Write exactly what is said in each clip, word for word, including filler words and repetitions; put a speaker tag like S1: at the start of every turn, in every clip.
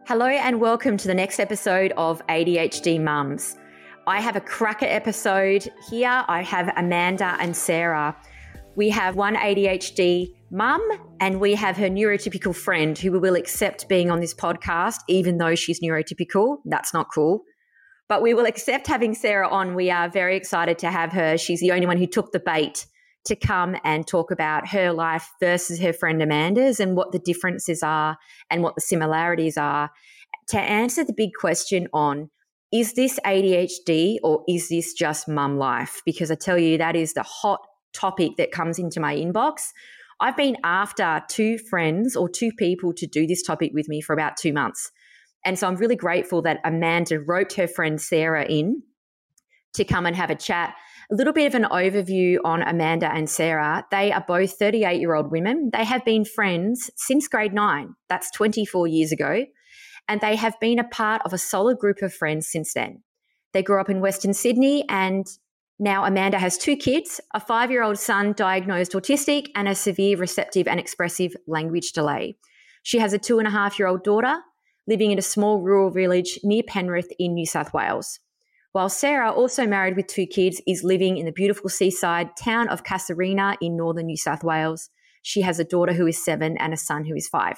S1: Hello and welcome to the next episode of A D H D Mums. I have a cracker episode here. I have Amanda and Sarah. We have one A D H D mum and we have her neurotypical friend who we will accept being on this podcast even though she's neurotypical. That's not cool. But we will accept having Sarah on. We are very excited to have her. She's the only one who took the bait to come and talk about her life versus her friend Amanda's and what the differences are and what the similarities are to answer the big question on, is this A D H D or is this just mum life? Because I tell you, that is the hot topic that comes into my inbox. I've been after two friends or two people to do this topic with me for about two months. And so I'm really grateful that Amanda roped her friend Sarah in to come and have a chat. A little bit of an overview on Amanda and Sarah. They are both thirty-eight-year-old women. They have been friends since grade nine. That's twenty-four years ago. And they have been a part of a solid group of friends since then. They grew up in Western Sydney and now Amanda has two kids, a five-year-old son diagnosed autistic and a severe receptive and expressive language delay. She has a two-and-a-half-year-old daughter living in a small rural village near Penrith in New South Wales. While Sarah, also married with two kids, is living in the beautiful seaside town of Casuarina in northern New South Wales. She has a daughter who is seven and a son who is five.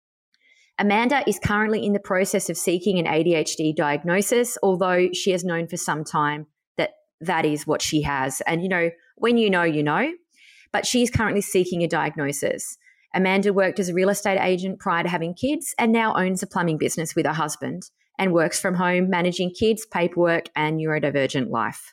S1: Amanda is currently in the process of seeking an A D H D diagnosis, although she has known for some time that that is what she has. And, you know, when you know, you know. But she is currently seeking a diagnosis. Amanda worked as a real estate agent prior to having kids and now owns a plumbing business with her husband and works from home managing kids, paperwork and neurodivergent life.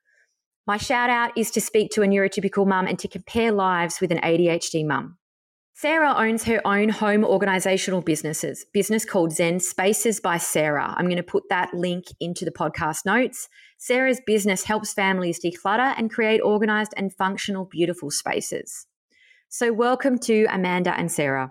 S1: My shout out is to speak to a neurotypical mum and to compare lives with an A D H D mum. Sarah owns her own home organisational businesses, business called Zen Spaces by Sarah. I'm going to put that link into the podcast notes. Sarah's business helps families declutter and create organised and functional, beautiful spaces. So welcome to Amanda and Sarah.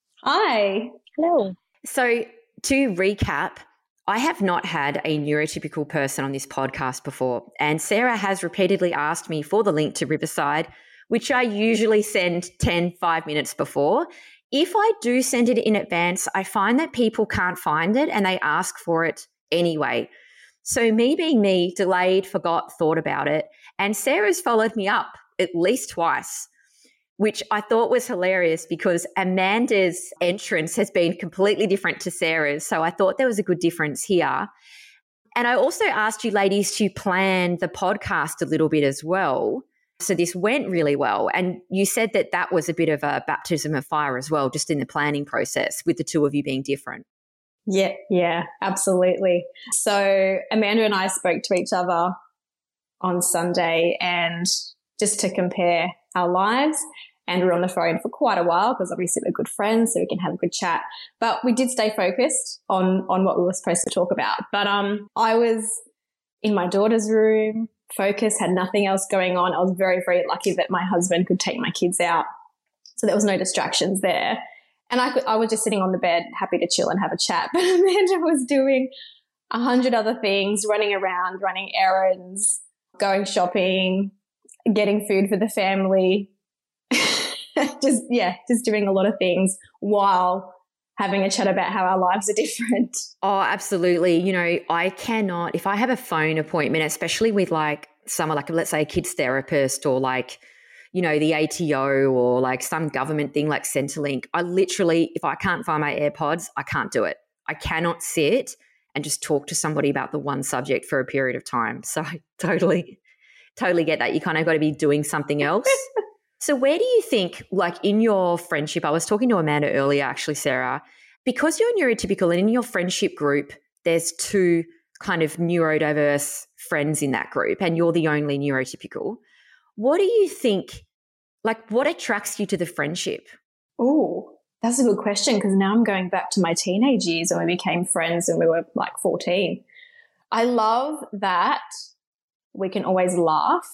S2: Hi.
S3: Hello.
S1: So to recap, I have not had a neurotypical person on this podcast before, and Sarah has repeatedly asked me for the link to Riverside, which I usually send ten, five minutes before. If I do send it in advance, I find that people can't find it and they ask for it anyway. So me being me, delayed, forgot, thought about it, and Sarah's followed me up at least twice, which I thought was hilarious because Amanda's entrance has been completely different to Sarah's. So I thought there was a good difference here. And I also asked you ladies to plan the podcast a little bit as well. So this went really well. And you said that that was a bit of a baptism of fire as well, just in the planning process with the two of you being different.
S2: Yeah, yeah, absolutely. So Amanda and I spoke to each other on Sunday and just to compare our lives. And we were on the phone for quite a while because obviously we're good friends, so we can have a good chat. But we did stay focused on, on what we were supposed to talk about. But um, I was in my daughter's room, focused, had nothing else going on. I was very, very lucky that my husband could take my kids out. So there was no distractions there. And I, could, I was just sitting on the bed, happy to chill and have a chat. But Amanda was doing a hundred other things, running around, running errands, going shopping, getting food for the family. just, yeah, just doing a lot of things while having a chat about how our lives are different.
S1: Oh, absolutely. You know, I cannot, if I have a phone appointment, especially with like someone like, let's say a kids therapist or like, you know, the A T O or like some government thing like Centrelink, I literally, if I can't find my AirPods, I can't do it. I cannot sit and just talk to somebody about the one subject for a period of time. So I totally, totally get that. You kind of got to be doing something else. So where do you think, like in your friendship, I was talking to Amanda earlier, actually, Sarah, because you're neurotypical and in your friendship group, there's two kind of neurodiverse friends in that group and you're the only neurotypical. What do you think, like what attracts you to the friendship?
S2: Oh, that's a good question because now I'm going back to my teenage years when we became friends and we were like fourteen. I love that we can always laugh.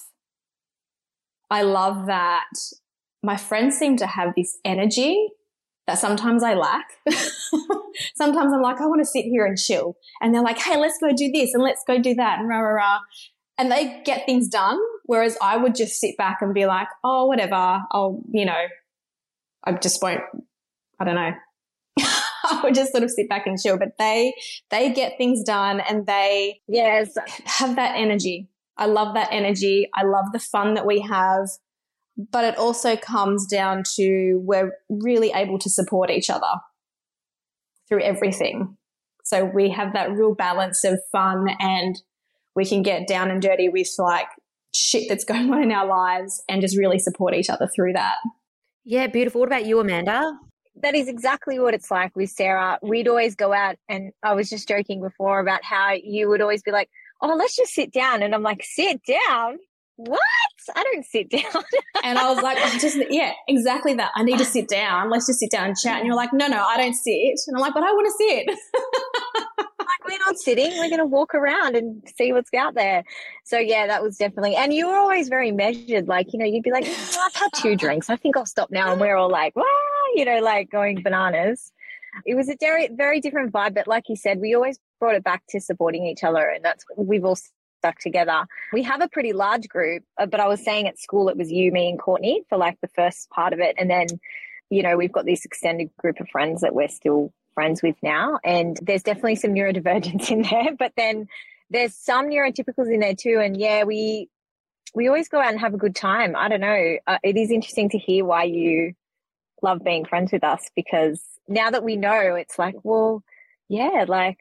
S2: I love that my friends seem to have this energy that sometimes I lack. Sometimes I'm like, I want to sit here and chill. And they're like, hey, let's go do this and let's go do that and rah, rah, rah. And they get things done, whereas I would just sit back and be like, oh, whatever. I'll, you know, I just won't, I don't know. I would just sort of sit back and chill. But they they get things done, and they
S3: yes
S2: have that energy. I love that energy. I love the fun that we have. But it also comes down to we're really able to support each other through everything. So we have that real balance of fun, and we can get down and dirty with like shit that's going on in our lives and just really support each other through that.
S1: Yeah, beautiful. What about you, Amanda?
S3: That is exactly what it's like with Sarah. We'd always go out, and I was just joking before about how you would always be like, oh, let's just sit down. And I'm like, sit down? What? I don't sit down.
S2: And I was like, I just, yeah, exactly that. I need to sit down. Let's just sit down and chat. And you're like, no, no, I don't sit. And I'm like, but I want to sit.
S3: Like, we're not sitting. We're going to walk around and see what's out there. So, yeah, that was definitely, and you were always very measured. Like, you know, you'd be like, oh, I've had two drinks. I think I'll stop now. And we're all like, wow, you know, like going bananas. It was a very, very different vibe. But like you said, we always brought it back to supporting each other. And that's, we've all stuck together. We have a pretty large group, but I was saying at school it was you, me and Courtney for like the first part of it. And then, you know, we've got this extended group of friends that we're still friends with now. And there's definitely some neurodivergence in there, but then there's some neurotypicals in there too. And yeah, we, we always go out and have a good time. I don't know. Uh, it is interesting to hear why you love being friends with us, because now that we know, it's like, well, yeah, like,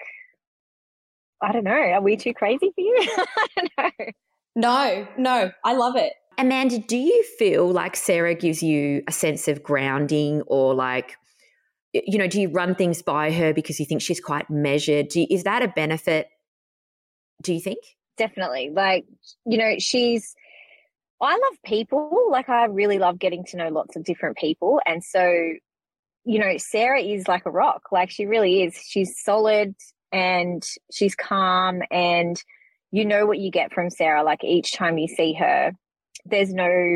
S3: I don't know. Are we too crazy for you? I don't know.
S2: No, no, I love it.
S1: Amanda, do you feel like Sarah gives you a sense of grounding, or like, you know, do you run things by her because you think she's quite measured? Do you, is that a benefit, do you think?
S3: Definitely. Like, you know, she's, I love people. Like, I really love getting to know lots of different people. And so, you know, Sarah is like a rock. Like, she really is. She's solid. And she's calm, and you know what you get from Sarah. Like, each time you see her, there's no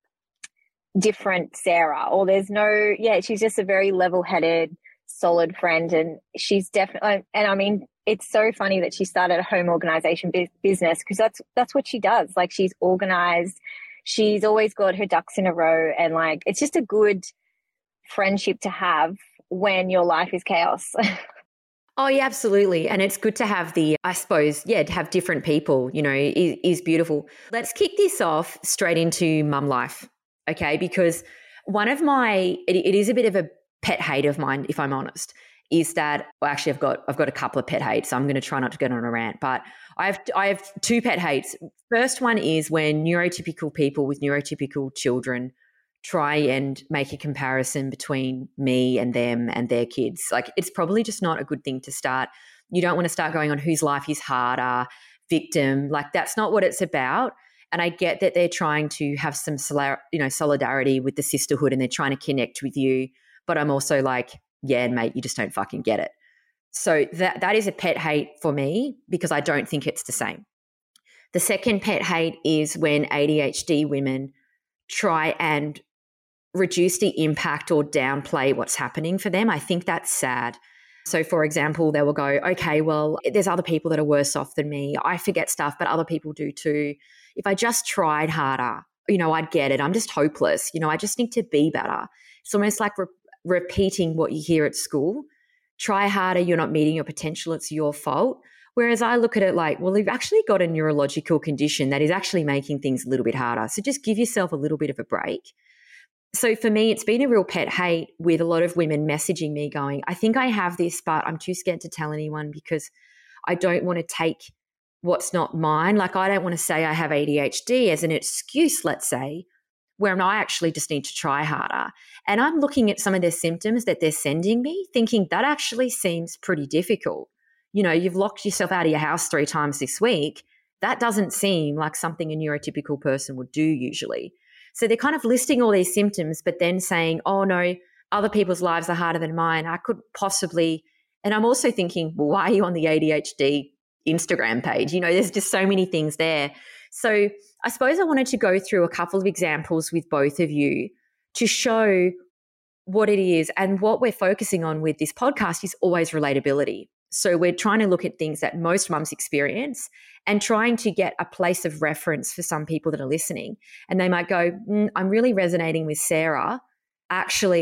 S3: different Sarah, or there's no, yeah, she's just a very level-headed, solid friend. And she's definitely, and I mean, it's so funny that she started a home organization bu- business because that's, that's what she does. Like, she's organized. She's always got her ducks in a row. And like, it's just a good friendship to have when your life is chaos.
S1: Oh, yeah, absolutely. And it's good to have the, I suppose, yeah, to have different people, you know, is, is beautiful. Let's kick this off straight into mum life, okay? Because one of my, it, it is a bit of a pet hate of mine, if I'm honest, is that, well, actually I've got, I've got a couple of pet hates. So I'm going to try not to get on a rant, but I have, I have two pet hates. First one is when neurotypical people with neurotypical children try and make a comparison between me and them and their kids. Like, it's probably just not a good thing to start. You don't want to start going on whose life is harder, victim. Like, that's not what it's about. And I get that they're trying to have some, you know, solidarity with the sisterhood, and they're trying to connect with you. But I'm also like, yeah, mate, you just don't fucking get it. So that that is a pet hate for me, because I don't think it's the same. The second pet hate is when A D H D women try and reduce the impact or downplay what's happening for them. I think that's sad. So, for example, they will go, okay, well, there's other people that are worse off than me. I forget stuff, but other people do too. If I just tried harder, you know, I'd get it. I'm just hopeless. You know, I just need to be better. It's almost like re- repeating what you hear at school. Try harder. You're not meeting your potential. It's your fault. Whereas I look at it like, well, you've actually got a neurological condition that is actually making things a little bit harder. So just give yourself a little bit of a break. So for me, it's been a real pet hate with a lot of women messaging me going, I think I have this, but I'm too scared to tell anyone because I don't want to take what's not mine. Like, I don't want to say I have A D H D as an excuse, let's say, where I actually just need to try harder. And I'm looking at some of their symptoms that they're sending me, thinking that actually seems pretty difficult. You know, you've locked yourself out of your house three times this week. That doesn't seem like something a neurotypical person would do usually. So they're kind of listing all these symptoms, but then saying, oh no, other people's lives are harder than mine. I could possibly, and I'm also thinking, well, why are you on the A D H D Instagram page? You know, there's just so many things there. So I suppose I wanted to go through a couple of examples with both of you to show what it is. And what we're focusing on with this podcast is always relatability. So we're trying to look at things that most mums experience and trying to get a place of reference for some people that are listening. And they might go, mm, I'm really resonating with Sarah. Actually,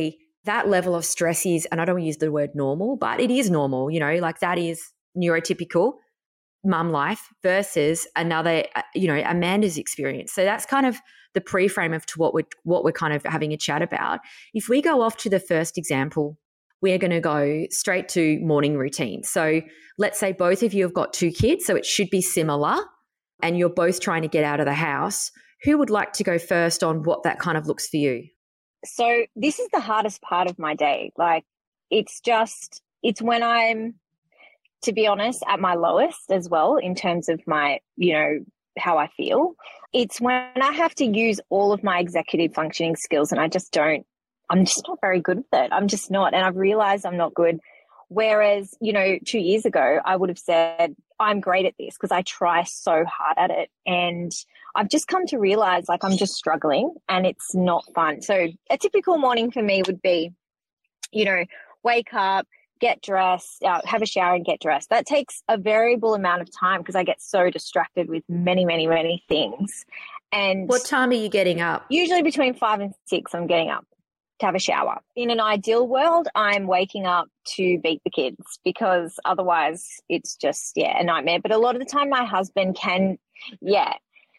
S1: that level of stress is, and I don't use the word normal, but it is normal, you know, like that is neurotypical mum life versus another, you know, Amanda's experience. So that's kind of the pre-frame of to what we're, what we're kind of having a chat about. If we go off to the first example, we're going to go straight to morning routine. So let's say both of you have got two kids, so it should be similar, and you're both trying to get out of the house. Who would like to go first on what that kind of looks for you?
S3: So this is the hardest part of my day. Like, it's just, it's when I'm, to be honest, at my lowest as well in terms of my, you know, how I feel. It's when I have to use all of my executive functioning skills and I just don't, I'm just not very good with it. I'm just not. And I've realized I'm not good. Whereas, you know, two years ago, I would have said, I'm great at this because I try so hard at it. And I've just come to realize like I'm just struggling and it's not fun. So a typical morning for me would be, you know, wake up, get dressed, uh, have a shower and get dressed. That takes a variable amount of time because I get so distracted with many, many, many things. And
S1: what time are you getting up?
S3: Usually between five and six, I'm getting up to have a shower. In an ideal world, I'm waking up to beat the kids because otherwise it's just, yeah, a nightmare. But a lot of the time my husband can, yeah,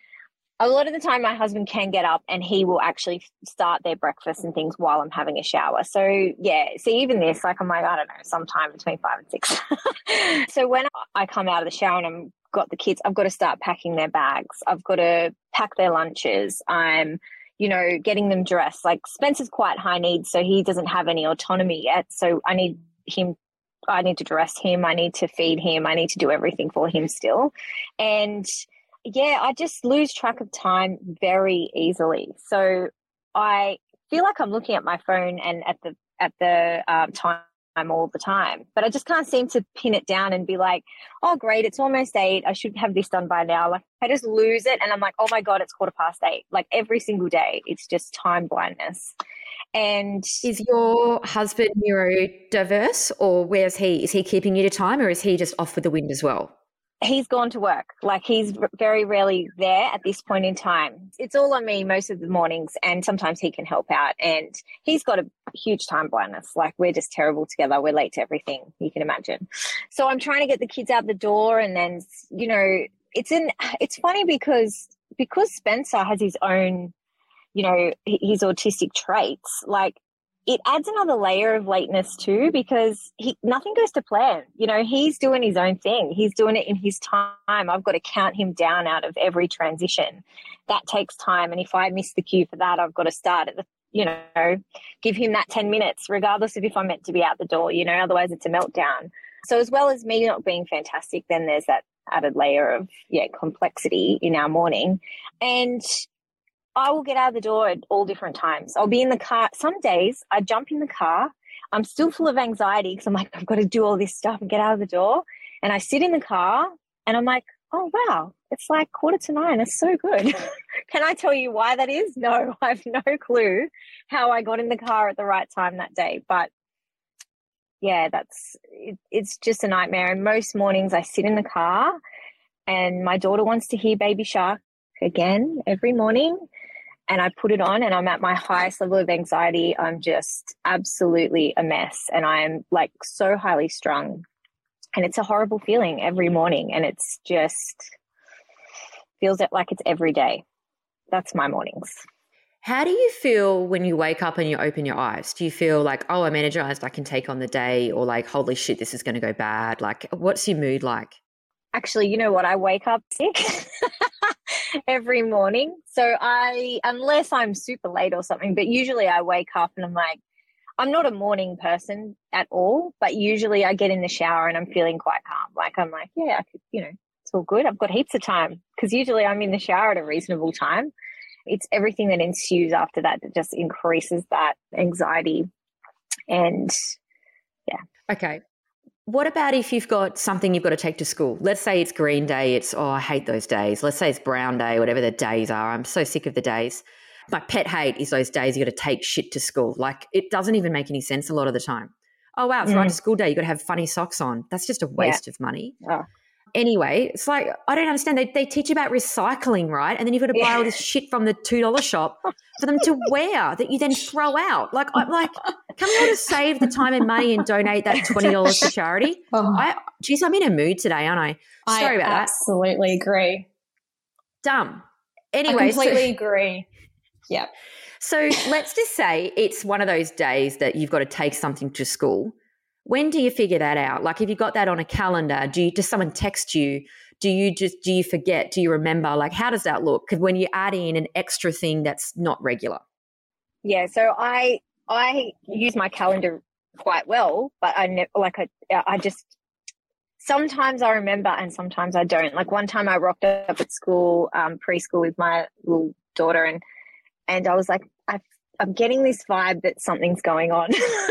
S3: a lot of the time my husband can get up and he will actually start their breakfast and things while I'm having a shower. So yeah, see, even this, like I'm like, I don't know, sometime between five and six. So when I come out of the shower and I'm got the kids, I've got to start packing their bags. I've got to pack their lunches. I'm, you know, getting them dressed. Like Spencer's quite high needs, so he doesn't have any autonomy yet. So I need him, I need to dress him. I need to feed him. I need to do everything for him still. And yeah, I just lose track of time very easily. So I feel like I'm looking at my phone and at the at the um, time all the time, but I just can't seem to pin it down and be like, oh, great, it's almost eight. I should have this done by now. Like I just lose it, and I'm like, oh my God, it's quarter past eight. Like every single day, it's just time blindness. And
S1: is your husband neurodiverse, or where's he? Is he keeping you to time, or is he just off with the wind as well?
S3: He's gone to work. Like he's very rarely there at this point in time. It's all on me most of the mornings, and sometimes he can help out. And he's got a huge time blindness. Like we're just terrible together. We're late to everything, you can imagine. So I'm trying to get the kids out the door, and then, you know, it's in. It's funny because because Spencer has his own, you know, his autistic traits. Like it adds another layer of lateness too, because he nothing goes to plan. You know, he's doing his own thing. He's doing it in his time. I've got to count him down out of every transition. That takes time. And if I miss the cue for that, I've got to start at the, you know, give him that ten minutes, regardless of if I'm meant to be out the door, you know, otherwise it's a meltdown. So as well as me not being fantastic, then there's that added layer of, yeah, complexity in our morning. And I will get out of the door at all different times. I'll be in the car. Some days I jump in the car. I'm still full of anxiety because I'm like, I've got to do all this stuff and get out of the door. And I sit in the car and I'm like, oh, wow, it's like quarter to nine. It's so good. Can I tell you why that is? No, I have no clue how I got in the car at the right time that day. But yeah, that's, it, it's just a nightmare. And most mornings I sit in the car and my daughter wants to hear Baby Shark again every morning. And I put it on and I'm at my highest level of anxiety. I'm just absolutely a mess. And I'm like so highly strung. And it's a horrible feeling every morning. And it's just feels like it's every day. That's my mornings.
S1: How do you feel when you wake up and you open your eyes? Do you feel like, oh, I'm energized, I can take on the day, or like, holy shit, this is going to go bad? Like, what's your mood like?
S3: Actually, you know what? I wake up sick every morning. So I, unless I'm super late or something, but usually I wake up and I'm like, I'm not a morning person at all, but usually I get in the shower and I'm feeling quite calm. Like I'm like, yeah, I could, you know, it's all good. I've got heaps of time, because usually I'm in the shower at a reasonable time. It's everything that ensues after that that just increases that anxiety. And yeah.
S1: Okay. What about if you've got something you've got to take to school? Let's say it's green day. It's, oh, I hate those days. Let's say it's brown day, whatever the days are. I'm so sick of the days. My pet hate is those days you got to take shit to school. Like it doesn't even make any sense a lot of the time. Oh, wow, it's mm. right to school day. You got to have funny socks on. That's just a waste yeah. of money.
S3: Oh.
S1: Anyway, it's like, I don't understand. They they teach you about recycling, right? And then you've got to buy
S3: yeah.
S1: all this shit from the two dollar shop for them to wear that you then throw out. Like, I'm like, Can we all just save the time and money and donate that twenty dollars to charity?
S2: Oh.
S1: I, geez, I'm in a mood today, aren't I? Sorry
S2: I
S1: about that.
S2: absolutely agree.
S1: Dumb. Anyway.
S2: I completely
S1: so,
S2: agree. Yep.
S1: So let's just say it's one of those days that you've got to take something to school. When do you figure that out? Like, if you got that on a calendar, do you, does someone text you? Do you just, do you forget? Do you remember? Like, how does that look? Because when you add in an extra thing that's not regular.
S3: Yeah. So I, I use my calendar quite well, but I never, like, I, I just, sometimes I remember and sometimes I don't. Like, one time I rocked up at school, um, preschool with my little daughter, and, and I was like, I I'm getting this vibe that something's going on.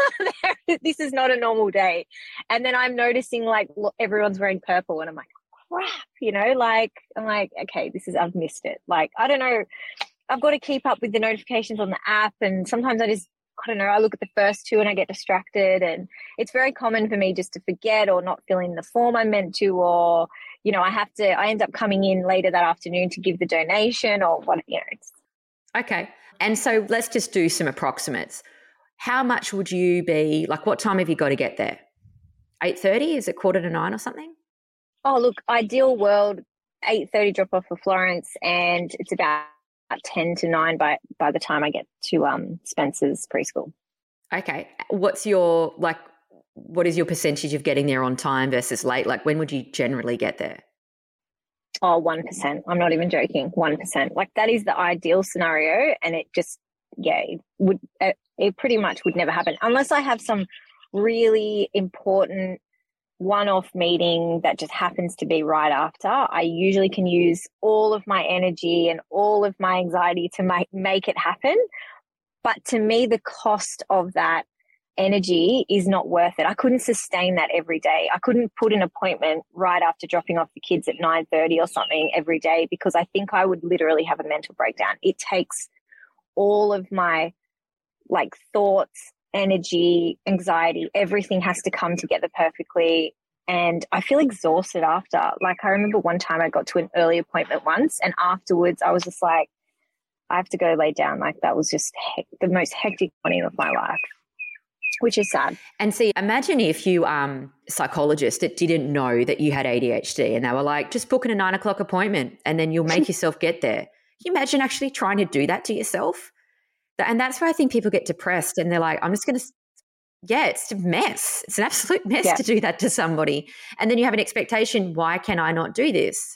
S3: This is not a normal day. And then I'm noticing, like, look, everyone's wearing purple, and I'm like, crap, you know, like, I'm like, okay, this is, I've missed it. Like, I don't know. I've got to keep up with the notifications on the app. And sometimes I just, I don't know, I look at the first two and I get distracted. And it's very common for me just to forget or not fill in the form I'm meant to, or, you know, I have to, I end up coming in later that afternoon to give the donation or what, you know. It's,
S1: okay. And so let's just do some approximates. How much would you be, like, what time have you got to get there? eight thirty? Is it quarter to nine or something?
S3: Oh, look, ideal world, eight thirty drop off for Florence, and it's about ten to nine by, by the time I get to um, Spencer's preschool.
S1: Okay. What's your, like, what is your percentage of getting there on time versus late? Like, when would you generally get there?
S3: Oh, one percent. I'm not even joking. one percent. Like, that is the ideal scenario. And it just, yeah, it would, it, it pretty much would never happen unless I have some really important one-off meeting that just happens to be right after. I usually can use all of my energy and all of my anxiety to make, make it happen. But to me, the cost of that energy is not worth it. I couldn't sustain that every day. I couldn't put an appointment right after dropping off the kids at nine thirty or something every day, because I think I would literally have a mental breakdown. It takes all of my, like, thoughts, energy, anxiety, everything has to come together perfectly. And I feel exhausted after. Like, I remember one time I got to an early appointment once, and afterwards I was just like, I have to go lay down. Like, that was just he- the most hectic morning of my life, which is sad.
S1: And see, imagine if you, um, psychologist that didn't know that you had A D H D, and they were like, just book in a nine o'clock appointment and then you'll make yourself get there. Can you imagine actually trying to do that to yourself? And that's why I think people get depressed, and they're like, I'm just going to, yeah, it's a mess. It's an absolute mess
S3: Yeah.
S1: to do that to somebody. And then you have an expectation, why can I not do this?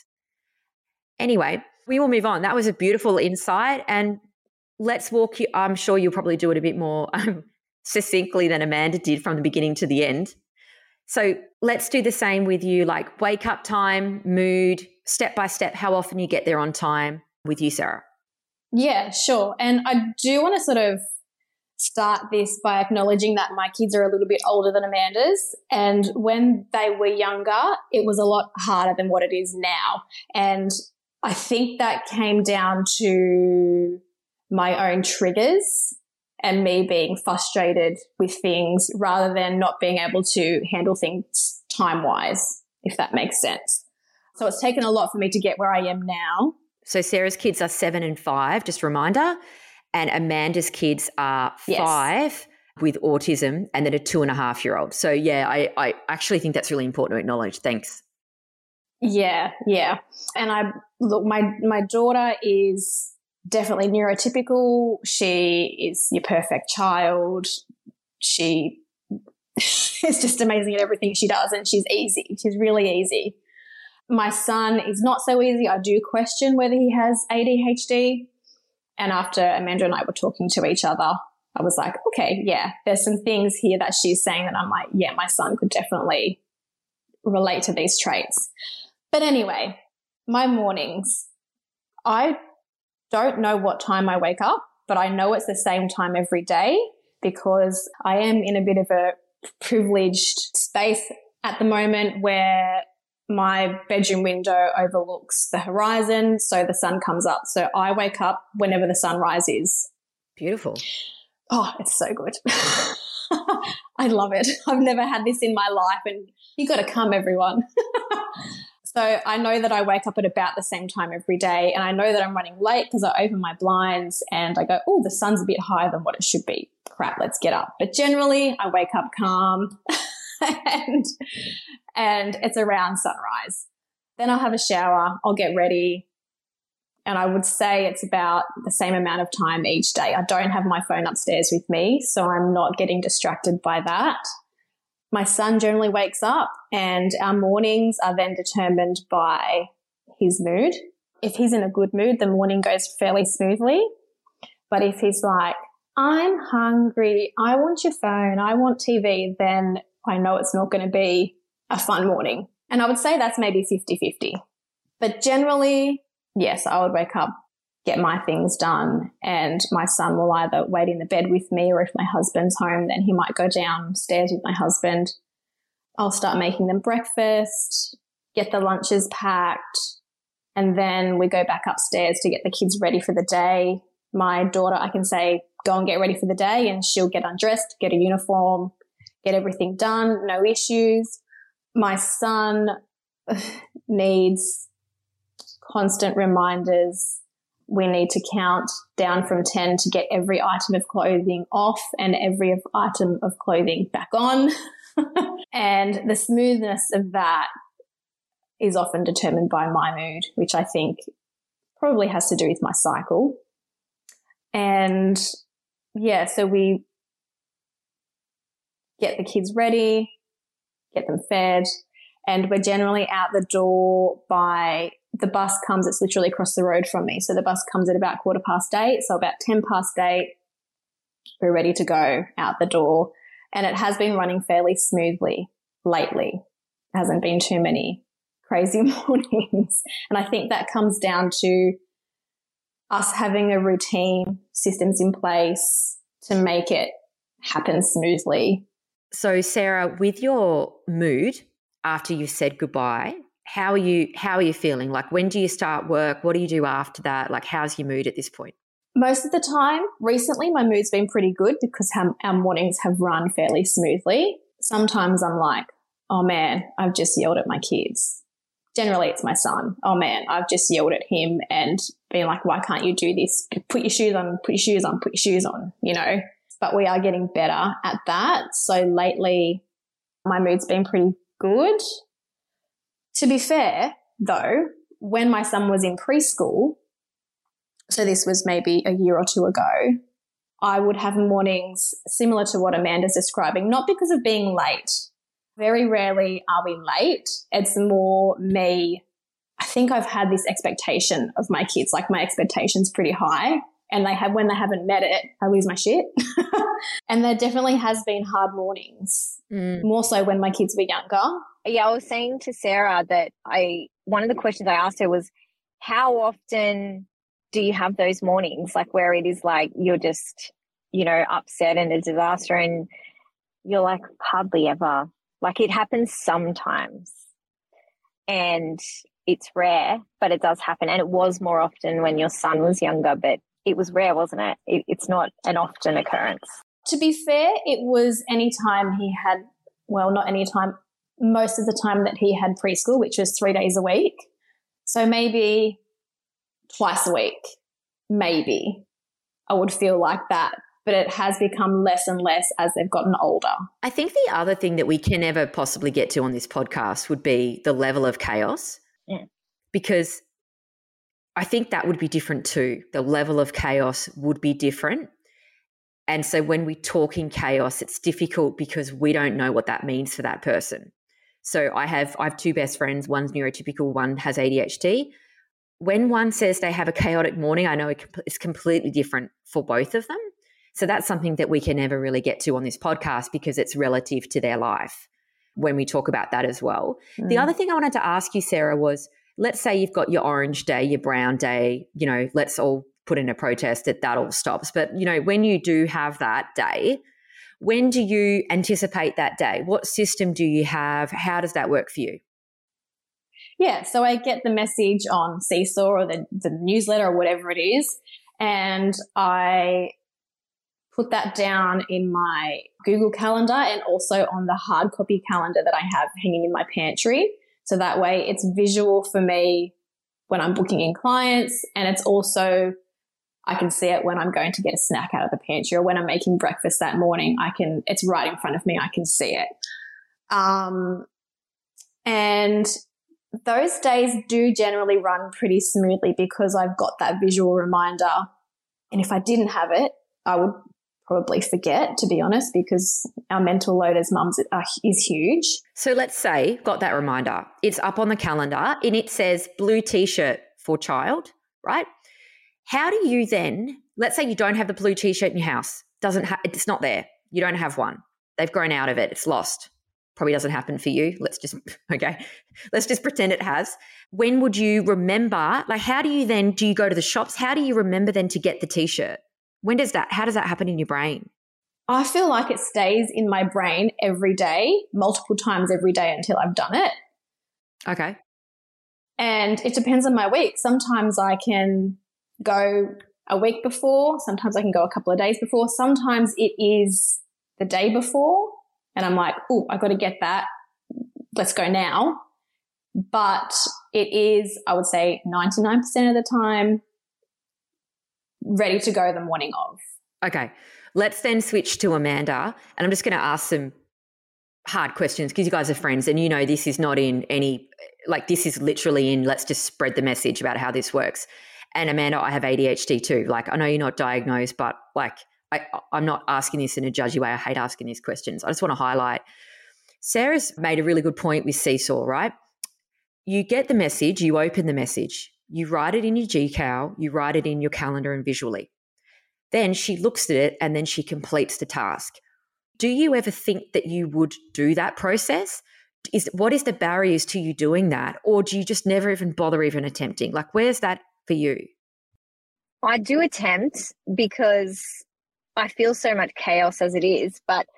S1: Anyway, we will move on. That was a beautiful insight. And let's walk you, I'm sure you'll probably do it a bit more um, succinctly than Amanda did from the beginning to the end. So let's do the same with you, like wake up time, mood, step by step, how often you get there on time with you, Sarah.
S2: Yeah, sure. And I do want to sort of start this by acknowledging that my kids are a little bit older than Amanda's. And when they were younger, it was a lot harder than what it is now. And I think that came down to my own triggers and me being frustrated with things rather than not being able to handle things time-wise, if that makes sense. So it's taken a lot for me to get where I am now.
S1: So Sarah's kids are seven and five, just a reminder, and Amanda's kids are
S2: Yes.
S1: five with autism and then a two and a half year old. So yeah, I, I actually think that's really important to acknowledge. Thanks.
S2: Yeah, yeah. And I look, my my daughter is definitely neurotypical. She is your perfect child. She is just amazing at everything she does, and she's easy. She's really easy. My son is not so easy. I do question whether he has A D H D. And after Amanda and I were talking to each other, I was like, okay, yeah, there's some things here that she's saying that I'm like, yeah, my son could definitely relate to these traits. But anyway, my mornings, I don't know what time I wake up, but I know it's the same time every day because I am in a bit of a privileged space at the moment where my bedroom window overlooks the horizon, so the sun comes up. So I wake up whenever the sunrise is.
S1: Beautiful.
S2: Oh, it's so good. I love it. I've never had this in my life, and you got to come, everyone. So So I know that I wake up at about the same time every day, and I know that I'm running late because I open my blinds and I go, oh, the sun's a bit higher than what it should be. Crap, let's get up. But generally I wake up calm and, and it's around sunrise. Then I'll have a shower, I'll get ready, and I would say it's about the same amount of time each day. I don't have my phone upstairs with me, so I'm not getting distracted by that. My son generally wakes up, and our mornings are then determined by his mood. If he's in a good mood, the morning goes fairly smoothly. But if he's like, I'm hungry, I want your phone, I want T V, then I know it's not going to be a fun morning. And I would say that's maybe fifty-fifty. But generally, yes, I would wake up, get my things done, and my son will either wait in the bed with me, or if my husband's home, then he might go downstairs with my husband. I'll start making them breakfast, get the lunches packed, and then we go back upstairs to get the kids ready for the day. My daughter, I can say, go and get ready for the day, and she'll get undressed, get a uniform, get everything done, no issues. My son needs constant reminders. We need to count down from ten to get every item of clothing off and every item of clothing back on. And the smoothness of that is often determined by my mood, which I think probably has to do with my cycle. And yeah, so we get the kids ready, get them fed, and we're generally out the door by the bus comes, it's literally across the road from me. So the bus comes at about quarter past eight. So about ten past eight, we're ready to go out the door. And it has been running fairly smoothly lately. It hasn't been too many crazy mornings. And I think that comes down to us having a routine, systems in place to make it happen smoothly.
S1: So Sarah, with your mood after you said goodbye, How are you, how are you feeling? Like, when do you start work? What do you do after that? Like, how's your mood at this point?
S2: Most of the time, recently, my mood's been pretty good because our mornings have run fairly smoothly. Sometimes I'm like, oh man, I've just yelled at my kids. Generally, it's my son. Oh man, I've just yelled at him and been like, why can't you do this? Put your shoes on, put your shoes on, put your shoes on, you know. But we are getting better at that. So lately, my mood's been pretty good. To be fair, though, when my son was in preschool, so this was maybe a year or two ago, I would have mornings similar to what Amanda's describing, not because of being late. Very rarely are we late. It's more me. I think I've had this expectation of my kids, like my expectation's pretty high, and they have, when they haven't met it, I lose my shit. And there definitely has been hard mornings, mm. more so when my kids were younger.
S3: Yeah, I was saying to Sarah that I one of the questions I asked her was, how often do you have those mornings, like where it is like you're just, you know, upset and a disaster, and you're like, hardly ever. Like, it happens sometimes and it's rare, but it does happen. And it was more often when your son was younger, but it was rare, wasn't it? it it's not an often occurrence.
S2: To be fair, it was any time he had, well, not any time, most of the time that he had preschool, which was three days a week. So maybe twice a week, maybe I would feel like that. But it has become less and less as they've gotten older.
S1: I think the other thing that we can never possibly get to on this podcast would be the level of chaos.
S3: Yeah.
S1: Because I think that would be different too. The level of chaos would be different. And so when we talk in chaos, it's difficult because we don't know what that means for that person. So I have I have two best friends. One's neurotypical, one has A D H D. When one says they have a chaotic morning, I know it's completely different for both of them. So that's something that we can never really get to on this podcast because it's relative to their life when we talk about that as well. Mm. The other thing I wanted to ask you, Sarah, was let's say you've got your orange day, your brown day, you know, let's all put in a protest that that all stops. But, you know, when you do have that day, when do you anticipate that day? What system do you have? How does that work for you?
S2: Yeah, so I get the message on Seesaw or the, the newsletter or whatever it is, and I put that down in my Google Calendar and also on the hard copy calendar that I have hanging in my pantry. So that way it's visual for me when I'm booking in clients, and it's also, I can see it when I'm going to get a snack out of the pantry or when I'm making breakfast that morning. I can, it's right in front of me. I can see it. Um, and those days do generally run pretty smoothly because I've got that visual reminder. And if I didn't have it, I would probably forget, to be honest, because our mental load as mums is huge.
S1: So let's say, got that reminder, it's up on the calendar and it says blue t-shirt for child, right? How do you then, let's say you don't have the blue t-shirt in your house, doesn't ha- it's not there, you don't have one, they've grown out of it, it's lost, probably doesn't happen for you, let's just, okay, let's just pretend it has. When would you remember, like how do you then, do you go to the shops, how do you remember then to get the t-shirt? When does that, how does that happen in your brain?
S2: I feel like it stays in my brain every day, multiple times every day until I've done it.
S1: Okay.
S2: And it depends on my week. Sometimes I can go a week before. Sometimes I can go a couple of days before. Sometimes it is the day before and I'm like, oh, I got to get that. Let's go now. But it is, I would say ninety-nine percent of the time ready to go the morning of.
S1: Okay. Let's then switch to Amanda, and I'm just going to ask some hard questions because you guys are friends and you know this is not in any, like this is literally in let's just spread the message about how this works. And Amanda, I have A D H D too. Like I know you're not diagnosed, but like I, I'm not asking this in a judgy way. I hate asking these questions. I just want to highlight Sarah's made a really good point with Seesaw, right? You get the message, you open the message, you write it in your G C A L, you write it in your calendar and visually. Then she looks at it and then she completes the task. Do you ever think that you would do that process? Is what is the barriers to you doing that? Or do you just never even bother even attempting? Like, where's that for you?
S3: I do attempt because I feel so much chaos as it is, but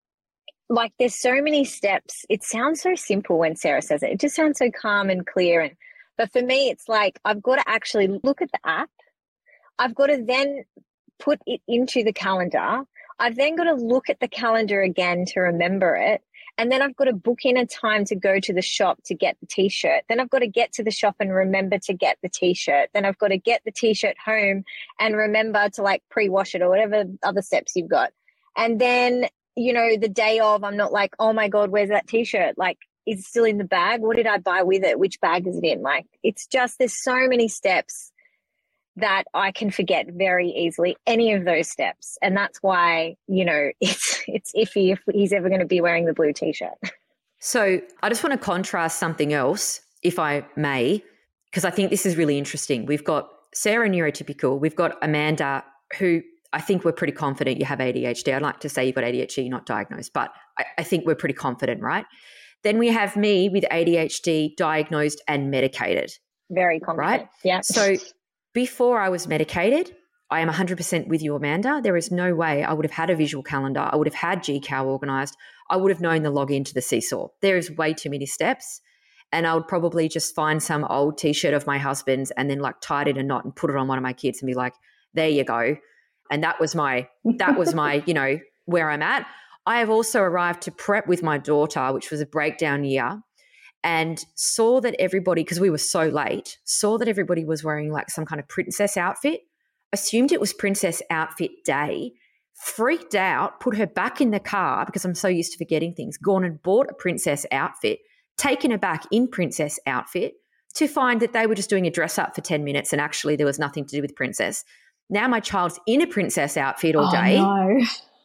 S3: like there's so many steps. It sounds so simple when Sarah says it. It just sounds so calm and clear. And but for me, it's like I've got to actually look at the app. I've got to then put it into the calendar. I've then got to look at the calendar again to remember it. And then I've got to book in a time to go to the shop to get the t-shirt. Then I've got to get to the shop and remember to get the t-shirt. Then I've got to get the t-shirt home and remember to like pre-wash it or whatever other steps you've got. And then, you know, the day of, I'm not like, oh my God, where's that t-shirt? Like, is it still in the bag? What did I buy with it? Which bag is it in? Like, it's just, there's so many steps that I can forget very easily any of those steps. And that's why, you know, it's it's iffy if he's ever going to be wearing the blue t-shirt.
S1: So I just want to contrast something else, if I may, because I think this is really interesting. We've got Sarah neurotypical. We've got Amanda, who I think we're pretty confident you have A D H D. I'd like to say you've got A D H D, you're not diagnosed, but I, I think we're pretty confident, right? Then we have me with A D H D diagnosed and medicated.
S3: Very confident.
S1: Right?
S3: Yeah.
S1: So before I was medicated, I am one hundred percent with you, Amanda. There is no way I would have had a visual calendar. I would have had G C A L organised. I would have known the login to the Seesaw. There is way too many steps. And I would probably just find some old T-shirt of my husband's and then like tie it in a knot and put it on one of my kids and be like, there you go. And that was my, that was my, you know, where I'm at. I have also arrived to prep with my daughter, which was a breakdown year, and saw that everybody, because we were so late, saw that everybody was wearing like some kind of princess outfit, assumed it was princess outfit day, freaked out, put her back in the car because I'm so used to forgetting things, gone and bought a princess outfit, taken her back in princess outfit to find that they were just doing a dress up for ten minutes and actually there was nothing to do with princess. Now my child's in a princess outfit all
S2: oh,
S1: day.
S2: No.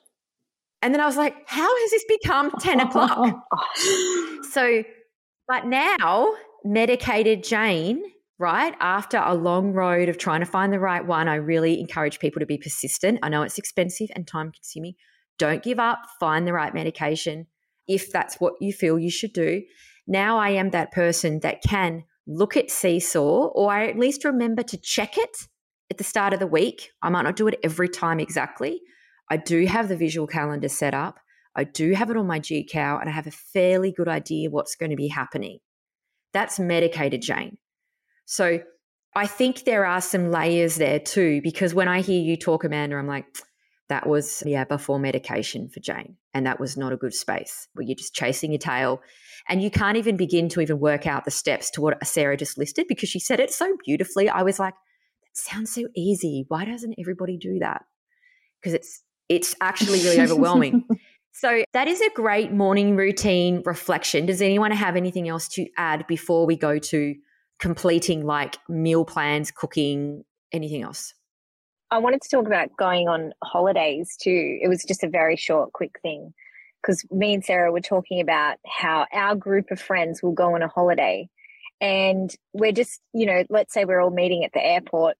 S1: And then I was like, how has this become ten o'clock? So, but now medicated Jane, right, after a long road of trying to find the right one, I really encourage people to be persistent. I know it's expensive and time consuming. Don't give up. Find the right medication if that's what you feel you should do. Now I am that person that can look at Seesaw, or I at least remember to check it at the start of the week. I might not do it every time exactly. I do have the visual calendar set up. I do have it on my G C A L and I have a fairly good idea what's going to be happening. That's medicated Jane. So I think there are some layers there too, because when I hear you talk, Amanda, I'm like, that was, yeah, before medication for Jane. And that was not a good space where you're just chasing your tail. And you can't even begin to even work out the steps to what Sarah just listed because she said it so beautifully. I was like, that sounds so easy. Why doesn't everybody do that? Because it's it's actually really overwhelming. So that is a great morning routine reflection. Does anyone have anything else to add before we go to completing like meal plans, cooking, anything else?
S3: I wanted to talk about going on holidays too. It was just a very short, quick thing because me and Sarah were talking about how our group of friends will go on a holiday and we're just, you know, let's say we're all meeting at the airport.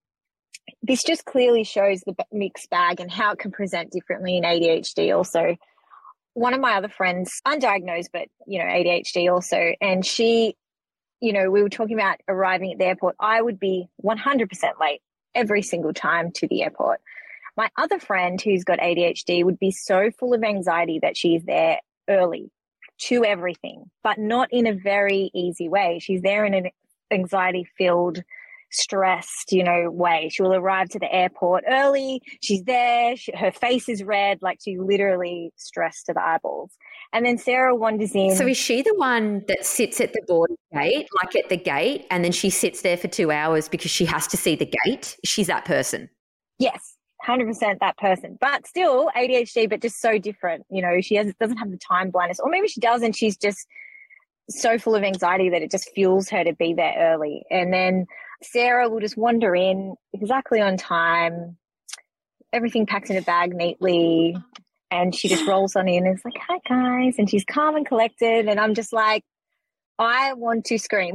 S3: This just clearly shows the mixed bag and how it can present differently in A D H D also. One of my other friends, undiagnosed, but, you know, A D H D also, and she, you know, we were talking about arriving at the airport. I would be one hundred percent late every single time to the airport. My other friend who's got A D H D would be so full of anxiety that she's there early to everything, but not in a very easy way. She's there in an anxiety-filled, stressed, you know, way. She will arrive to the airport early. She's there. She, her face is red, like she's literally stressed to the eyeballs. And then Sarah wanders in.
S1: So is she the one that sits at the boarding gate, like at the gate, and then she sits there for two hours because she has to see the gate? She's that person.
S3: Yes, one hundred percent that person. But still A D H D, but just so different. You know, she has, doesn't have the time blindness. Or maybe she does and she's just so full of anxiety that it just fuels her to be there early. And then Sarah will just wander in exactly on time, everything packed in a bag neatly, and she just rolls on in and is like, hi, guys, and she's calm and collected, and I'm just like, I want to scream.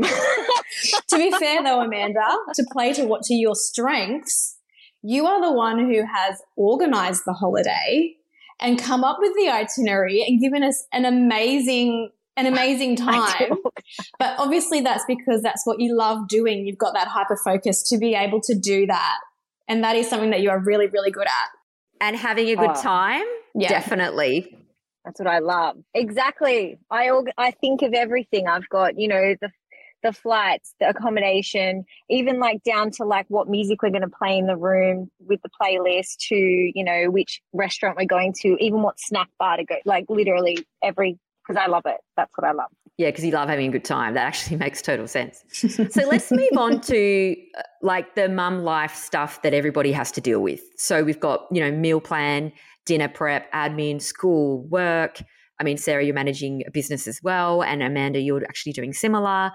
S2: To be fair, though, Amanda, to play to what to your strengths, you are the one who has organised the holiday and come up with the itinerary and given us an amazing an amazing time. But obviously that's because that's what you love doing. You've got that hyper focus to be able to do that. And that is something that you are really, really good at.
S1: And having a good
S3: oh,
S1: time, yeah. Definitely.
S3: That's what I love. Exactly. I I think of everything. I've got, you know, the the flights, the accommodation, even like down to like what music we're going to play in the room with the playlist to, you know, which restaurant we're going to, even what snack bar to go, like literally every, because I love it. That's what I love.
S1: Yeah, because you love having a good time. That actually makes total sense. So let's move on to uh, like the mum life stuff that everybody has to deal with. So we've got, you know, meal plan, dinner prep, admin, school, work. I mean, Sarah, you're managing a business as well, and Amanda, you're actually doing similar.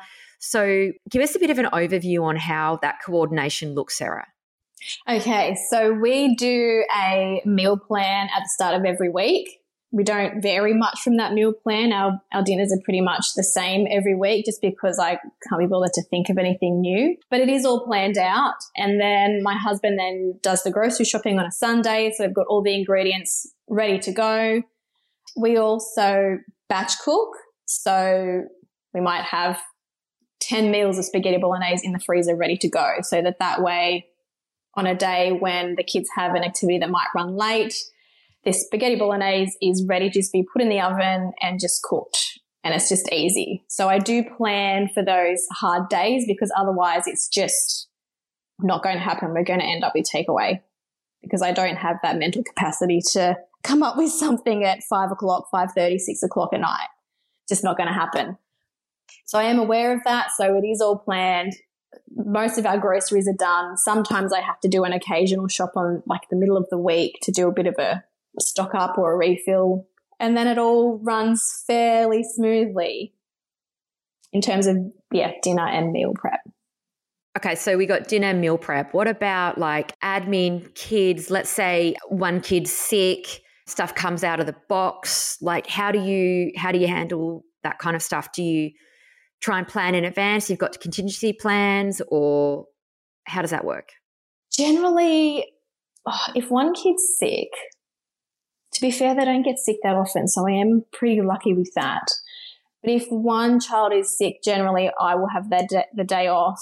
S1: So give us a bit of an overview on how that coordination looks, Sarah.
S2: Okay, so we do a meal plan at the start of every week. We don't vary much from that meal plan. Our our dinners are pretty much the same every week just because I can't be bothered to think of anything new. But it is all planned out. And then my husband then does the grocery shopping on a Sunday. So we've got all the ingredients ready to go. We also batch cook. So we might have ten meals of spaghetti bolognese in the freezer ready to go so that that way on a day when the kids have an activity that might run late, this spaghetti bolognese is ready to just be put in the oven and just cooked, and it's just easy. So I do plan for those hard days because otherwise it's just not going to happen. We're going to end up with takeaway because I don't have that mental capacity to come up with something at five o'clock, five thirty, six o'clock at night. Just not going to happen. So I am aware of that. So it is all planned. Most of our groceries are done. Sometimes I have to do an occasional shop on like the middle of the week to do a bit of a stock up or a refill, and then it all runs fairly smoothly in terms of yeah dinner and meal prep.
S1: Okay, so we got dinner, meal prep. What about like admin, kids? Let's say one kid's sick, stuff comes out of the box. Like how do you how do you handle that kind of stuff? Do you try and plan in advance? You've got contingency plans, or how does that work?
S2: Generally, oh, if one kid's sick, to be fair, they don't get sick that often, so I am pretty lucky with that. But if one child is sick, generally I will have that d- the day off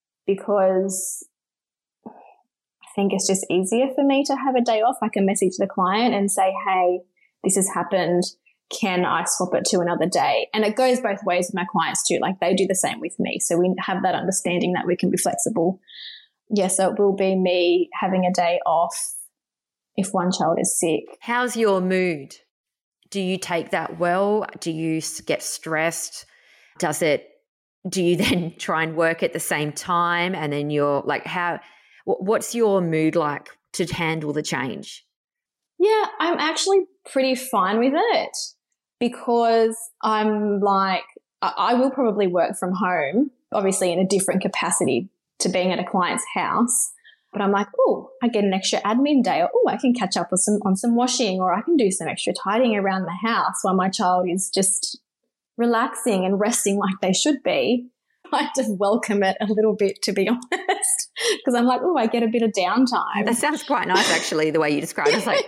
S2: because I think it's just easier for me to have a day off. I can message the client and say, hey, this has happened. Can I swap it to another day? And it goes both ways with my clients too. Like they do the same with me. So we have that understanding that we can be flexible. Yeah, so it will be me having a day off if one child is sick.
S1: How's your mood? Do you take that well? Do you get stressed? Does it, do you then try and work at the same time? And then you're like, how, what's your mood like to handle the change?
S2: Yeah, I'm actually pretty fine with it because I'm like, I will probably work from home, obviously in a different capacity to being at a client's house. But I'm like, oh, I get an extra admin day, or oh, I can catch up with some on some washing, or I can do some extra tidying around the house while my child is just relaxing and resting like they should be. I just welcome it a little bit, to be honest, because I'm like, oh, I get a bit of downtime.
S1: That sounds quite nice, actually, the way you describe it. It's like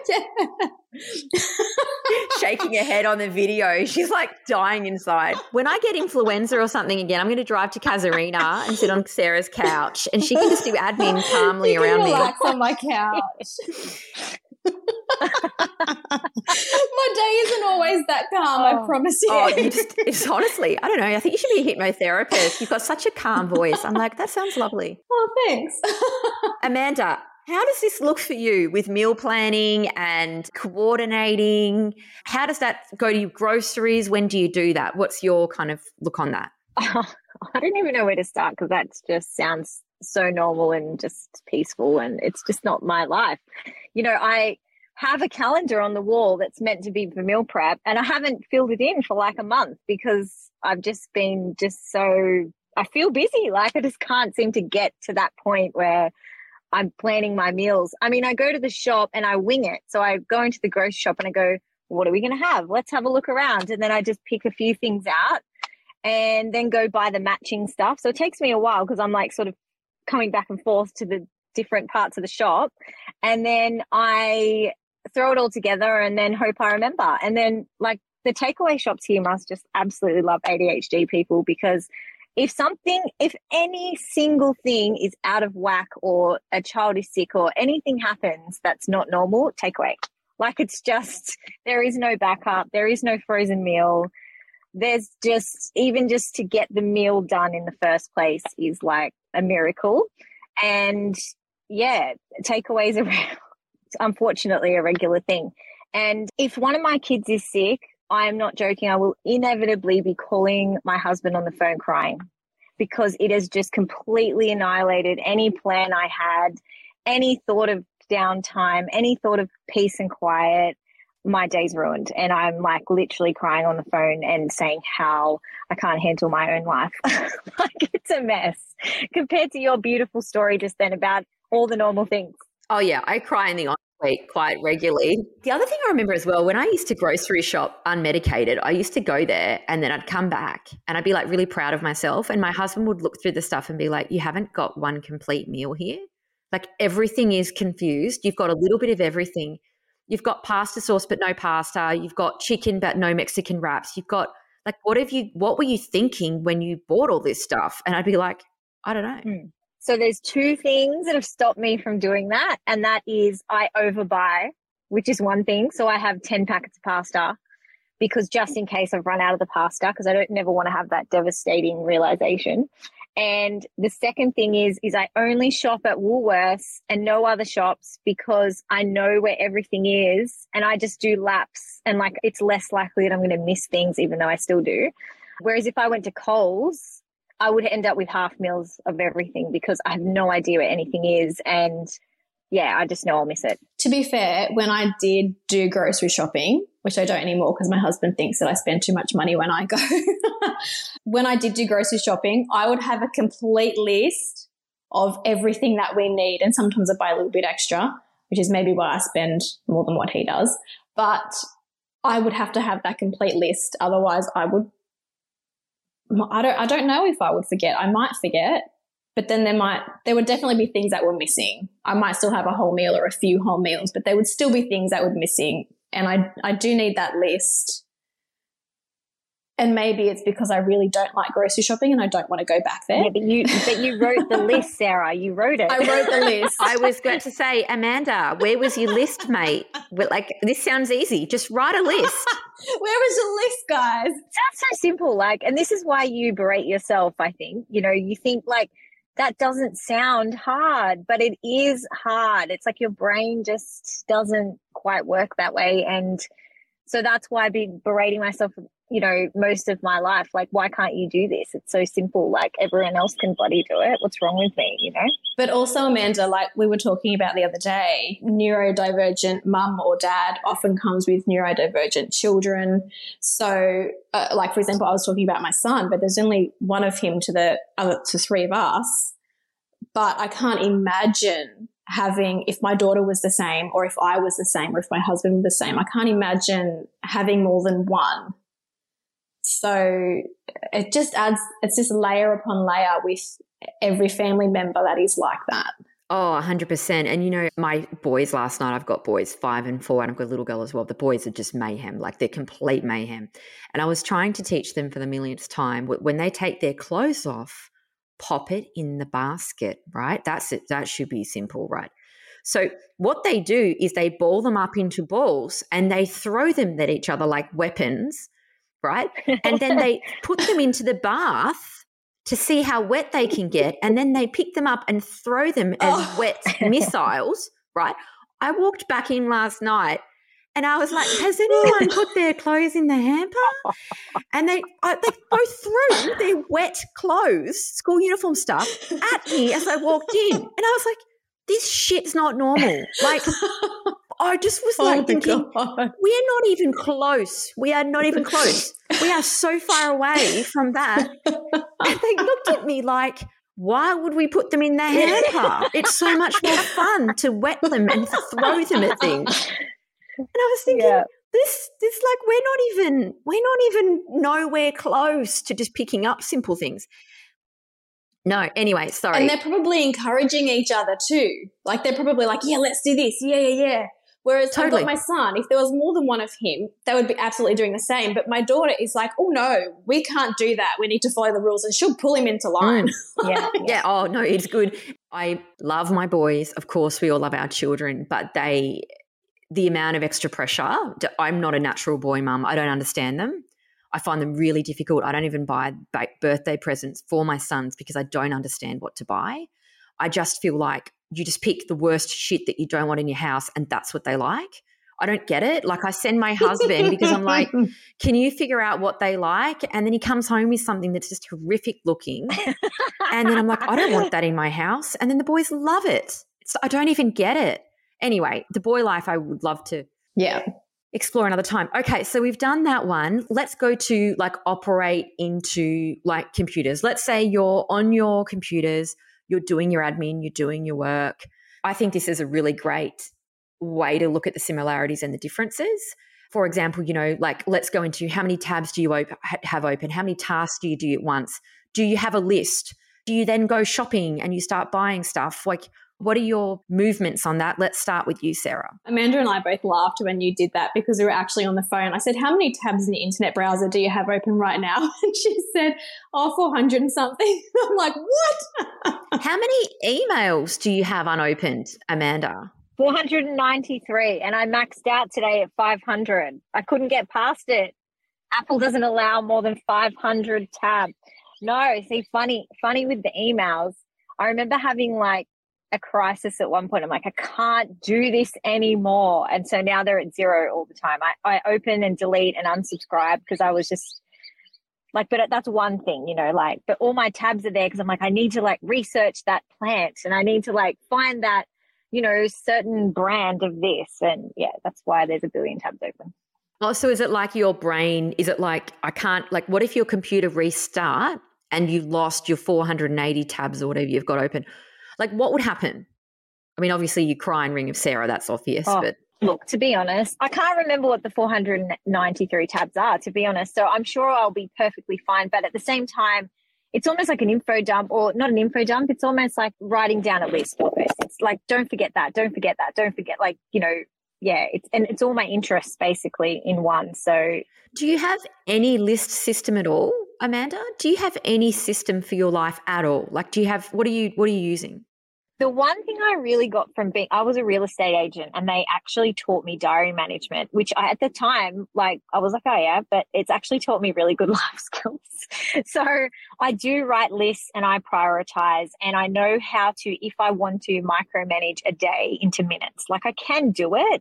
S1: shaking her head on the video. She's like dying inside. When I get influenza or something again, I'm going to drive to Casuarina and sit on Sarah's couch, and she can just do admin calmly
S2: you
S1: around
S2: can
S1: me.
S2: Relax on my couch. My day isn't always that calm,
S3: oh.
S2: I promise you.
S1: Oh, you just, it's honestly, I don't know. I think you should be a hypnotherapist. You've got such a calm voice. I'm like, that sounds lovely.
S2: Oh, thanks.
S1: Amanda, how does this look for you with meal planning and coordinating? How does that go to your groceries? When do you do that? What's your kind of look on that?
S3: Oh, I don't even know where to start because that just sounds so normal and just peaceful, and it's just not my life. You know, I have a calendar on the wall that's meant to be for meal prep, and I haven't filled it in for like a month because I've just been just so, I feel busy. Like I just can't seem to get to that point where I'm planning my meals. I mean, I go to the shop and I wing it. So I go into the grocery shop and I go, what are we going to have? Let's have a look around. And then I just pick a few things out and then go buy the matching stuff. So it takes me a while because I'm like sort of coming back and forth to the different parts of the shop. And then I throw it all together and then hope I remember. And then like the takeaway shops here must just absolutely love A D H D people, because if something, if any single thing is out of whack or a child is sick or anything happens that's not normal, takeaway. Like it's just, there is no backup. There is no frozen meal. There's just, even just to get the meal done in the first place is like a miracle. And yeah, takeaways are unfortunately a regular thing. And if one of my kids is sick, I am not joking, I will inevitably be calling my husband on the phone crying, because it has just completely annihilated any plan I had, any thought of downtime, any thought of peace and quiet. My day's ruined, and I'm like literally crying on the phone and saying how I can't handle my own life. Like it's a mess compared to your beautiful story just then about all the normal things.
S1: Oh yeah, I cry in the ensuite quite regularly. The other thing I remember as well, when I used to grocery shop unmedicated, I used to go there and then I'd come back and I'd be like really proud of myself, and my husband would look through the stuff and be like, you haven't got one complete meal here. Like everything is confused. You've got a little bit of everything. You've got pasta sauce but no pasta. You've got chicken but no Mexican wraps. You've got like, what have you, what were you thinking when you bought all this stuff? And I'd be like, I don't know.
S3: Mm. So there's two things that have stopped me from doing that, and that is I overbuy, which is one thing. So I have ten packets of pasta because just in case I've run out of the pasta, because I don't never want to have that devastating realization. And the second thing is, is I only shop at Woolworths and no other shops because I know where everything is, and I just do laps, and like it's less likely that I'm going to miss things, even though I still do. Whereas if I went to Coles, I would end up with half meals of everything because I have no idea where anything is. And yeah, I just know I'll miss it.
S2: To be fair, when I did do grocery shopping, which I don't anymore because my husband thinks that I spend too much money when I go. When I did do grocery shopping, I would have a complete list of everything that we need. And sometimes I buy a little bit extra, which is maybe why I spend more than what he does. But I would have to have that complete list. Otherwise I would, I don't, I don't know if I would forget. I might forget, but then there might, there would definitely be things that were missing. I might still have a whole meal or a few whole meals, but there would still be things that were missing. And I, I do need that list. And maybe it's because I really don't like grocery shopping and I don't want to go back there.
S3: Yeah, but you, but you wrote the list, Sarah. You wrote it.
S2: I wrote the list.
S1: I was going to say, Amanda, where was your list, mate? But like, this sounds easy. Just write a list.
S2: Where was your list, guys?
S3: It sounds so simple. Like, and this is why you berate yourself, I think. You know, you think like, that doesn't sound hard, but it is hard. It's like your brain just doesn't quite work that way. And So that's why I've been berating myself, you know, most of my life. Like, why can't you do this? It's so simple. Like, everyone else can bloody do it. What's wrong with me, you know?
S2: But also, Amanda, like we were talking about the other day, neurodivergent mum or dad often comes with neurodivergent children. So, uh, like, for example, I was talking about my son, but there's only one of him to the other, to three of us. But I can't imagine having, if my daughter was the same, or if I was the same, or if my husband was the same, I can't imagine having more than one. So it just adds, it's just layer upon layer with every family member that is like that.
S1: Oh, one hundred percent. And, you know, my boys last night, I've got boys five and four, and I've got a little girl as well. The boys are just mayhem, like they're complete mayhem. And I was trying to teach them for the millionth time, when they take their clothes off, pop it in the basket, right? That's it. That should be simple, right? So what they do is they ball them up into balls and they throw them at each other like weapons, right? And then they put them into the bath to see how wet they can get, and then they pick them up and throw them as oh. wet missiles, right? I walked back in last night and I was like, has anyone put their clothes in the hamper? And they uh, they both threw their wet clothes, school uniform stuff, at me as I walked in. And I was like, this shit's not normal. Like, I just was like oh thinking, God. We are not even close. We are not even close. We are so far away from that. And they looked at me like, why would we put them in the hamper? It's so much more fun to wet them and throw them at things. And I was thinking, yeah. this, this, like, we're not even, we're not even nowhere close to just picking up simple things. No, anyway, sorry.
S2: And they're probably encouraging each other too. Like, they're probably like, yeah, let's do this. Yeah, yeah, yeah. Whereas totally. I've got my son, if there was more than one of him, they would be absolutely doing the same. But my daughter is like, oh, no, we can't do that. We need to follow the rules. And she'll pull him into line.
S1: Mm. Yeah, yeah. Oh, no, it's good. I love my boys. Of course, we all love our children, but they – the amount of extra pressure, I'm not a natural boy mum. I don't understand them. I find them really difficult. I don't even buy birthday presents for my sons because I don't understand what to buy. I just feel like you just pick the worst shit that you don't want in your house and that's what they like. I don't get it. Like, I send my husband because I'm like, can you figure out what they like? And then he comes home with something that's just horrific looking. And then I'm like, I don't want that in my house. And then the boys love it. So I don't even get it. Anyway, the boy life I would love to
S2: yeah.
S1: explore another time. Okay, so we've done that one. Let's go to like operate into like computers. Let's say you're on your computers, you're doing your admin, you're doing your work. I think this is a really great way to look at the similarities and the differences. For example, you know, like let's go into how many tabs do you op- have open? How many tasks do you do at once? Do you have a list? Do you then go shopping and you start buying stuff? Like, what are your movements on that? Let's start with you, Sarah.
S2: Amanda and I both laughed when you did that because we were actually on the phone. I said, how many tabs in the internet browser do you have open right now? And she said, oh, four hundred and something. I'm like, what?
S1: How many emails do you have unopened, Amanda?
S3: four hundred ninety-three, and I maxed out today at five hundred. I couldn't get past it. Apple doesn't allow more than five hundred tabs. No, see, funny, funny with the emails. I remember having like a crisis at one point. I'm like, I can't do this anymore. And so now they're at zero all the time. I, I open and delete and unsubscribe because I was just like, but that's one thing, you know, like, but all my tabs are there because I'm like, I need to like research that plant and I need to like find that, you know, certain brand of this. And yeah, that's why there's a billion tabs open.
S1: Oh, so is it like your brain, is it like, I can't, like, what if your computer restart and you lost your four hundred eighty tabs or whatever you've got open? Like, what would happen? I mean, obviously you cry and ring of Sarah, that's obvious.
S3: Oh,
S1: but
S3: look, to be honest, I can't remember what the four hundred ninety-three tabs are, to be honest. So I'm sure I'll be perfectly fine. But at the same time, it's almost like an info dump, or not an info dump. It's almost like writing down a list almost. It's like, don't forget that, don't forget that, don't forget, like, you know, yeah. It's, and it's all my interests basically in one. So
S1: do you have any list system at all, Amanda? Do you have any system for your life at all? Like, do you have, what are you, what are you using?
S3: The one thing I really got from being, I was a real estate agent and they actually taught me diary management, which I, at the time, like, I was like, oh yeah, but it's actually taught me really good life skills. So I do write lists and I prioritize, and I know how to, if I want to micromanage a day into minutes, like I can do it,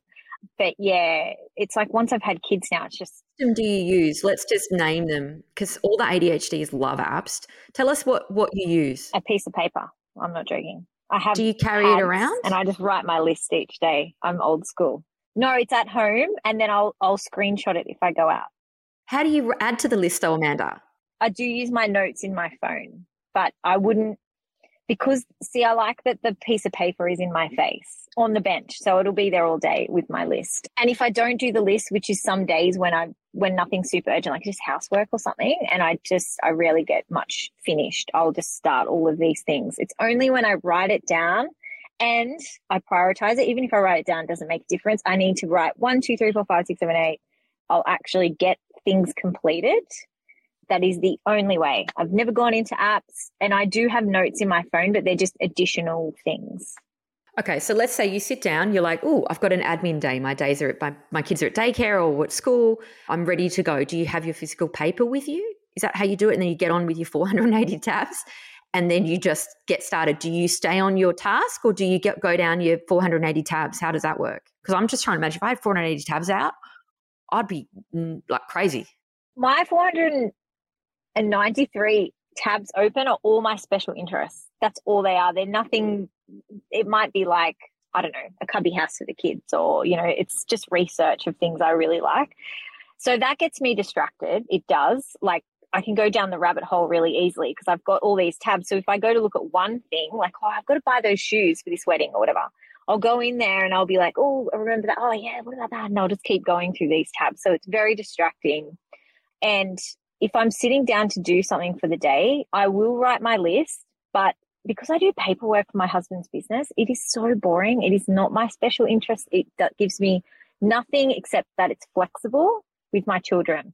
S3: but yeah, it's like once I've had kids now, it's just.
S1: What do you use? Let's just name them because all the A D H Ds love apps. Tell us what, what you use.
S3: A piece of paper. I'm not joking. I have.
S1: Do you carry it around?
S3: And I just write my list each day. I'm old school. No, it's at home, and then I'll I'll screenshot it if I go out.
S1: How do you add to the list though, Amanda?
S3: I do use my notes in my phone, but I wouldn't because, see, I like that the piece of paper is in my face on the bench, so it'll be there all day with my list. And if I don't do the list, which is some days when I when nothing's super urgent, like just housework or something, and I just I rarely get much finished, I'll just start all of these things. It's only when I write it down and I prioritize it. Even if I write it down, it doesn't make a difference. I need to write one, two, three, four, five, six, seven, eight. I'll actually get things completed. That is the only way. I've never gone into apps, and I do have notes in my phone, but they're just additional things.
S1: Okay, so let's say you sit down, you're like, oh, I've got an admin day. My days are at my, my kids are at daycare or at school. I'm ready to go. Do you have your physical paper with you? Is that how you do it? And then you get on with your four hundred eighty tabs and then you just get started. Do you stay on your task or do you get go down your four hundred eighty tabs? How does that work? Because I'm just trying to imagine if I had four hundred eighty tabs out, I'd be mm, like crazy.
S3: My four hundred ninety-three tabs open are all my special interests. That's all they are. They're nothing. It might be like, I don't know, a cubby house for the kids, or, you know, it's just research of things I really like. So that gets me distracted. It does. Like, I can go down the rabbit hole really easily because I've got all these tabs. So if I go to look at one thing, like, oh, I've got to buy those shoes for this wedding or whatever, I'll go in there and I'll be like, oh, I remember that. Oh, yeah, what about that? And I'll just keep going through these tabs. So it's very distracting. And if I'm sitting down to do something for the day, I will write my list. But because I do paperwork for my husband's business, it is so boring. It is not my special interest. It that gives me nothing except that it's flexible with my children.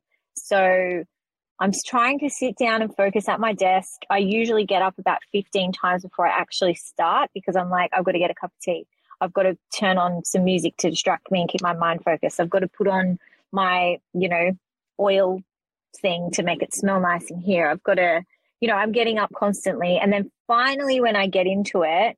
S3: So I'm trying to sit down and focus at my desk. I usually get up about fifteen times before I actually start because I'm like, I've got to get a cup of tea. I've got to turn on some music to distract me and keep my mind focused. I've got to put on my, you know, oil thing to make it smell nice in here. I've got to, you know, I'm getting up constantly. And then finally, when I get into it,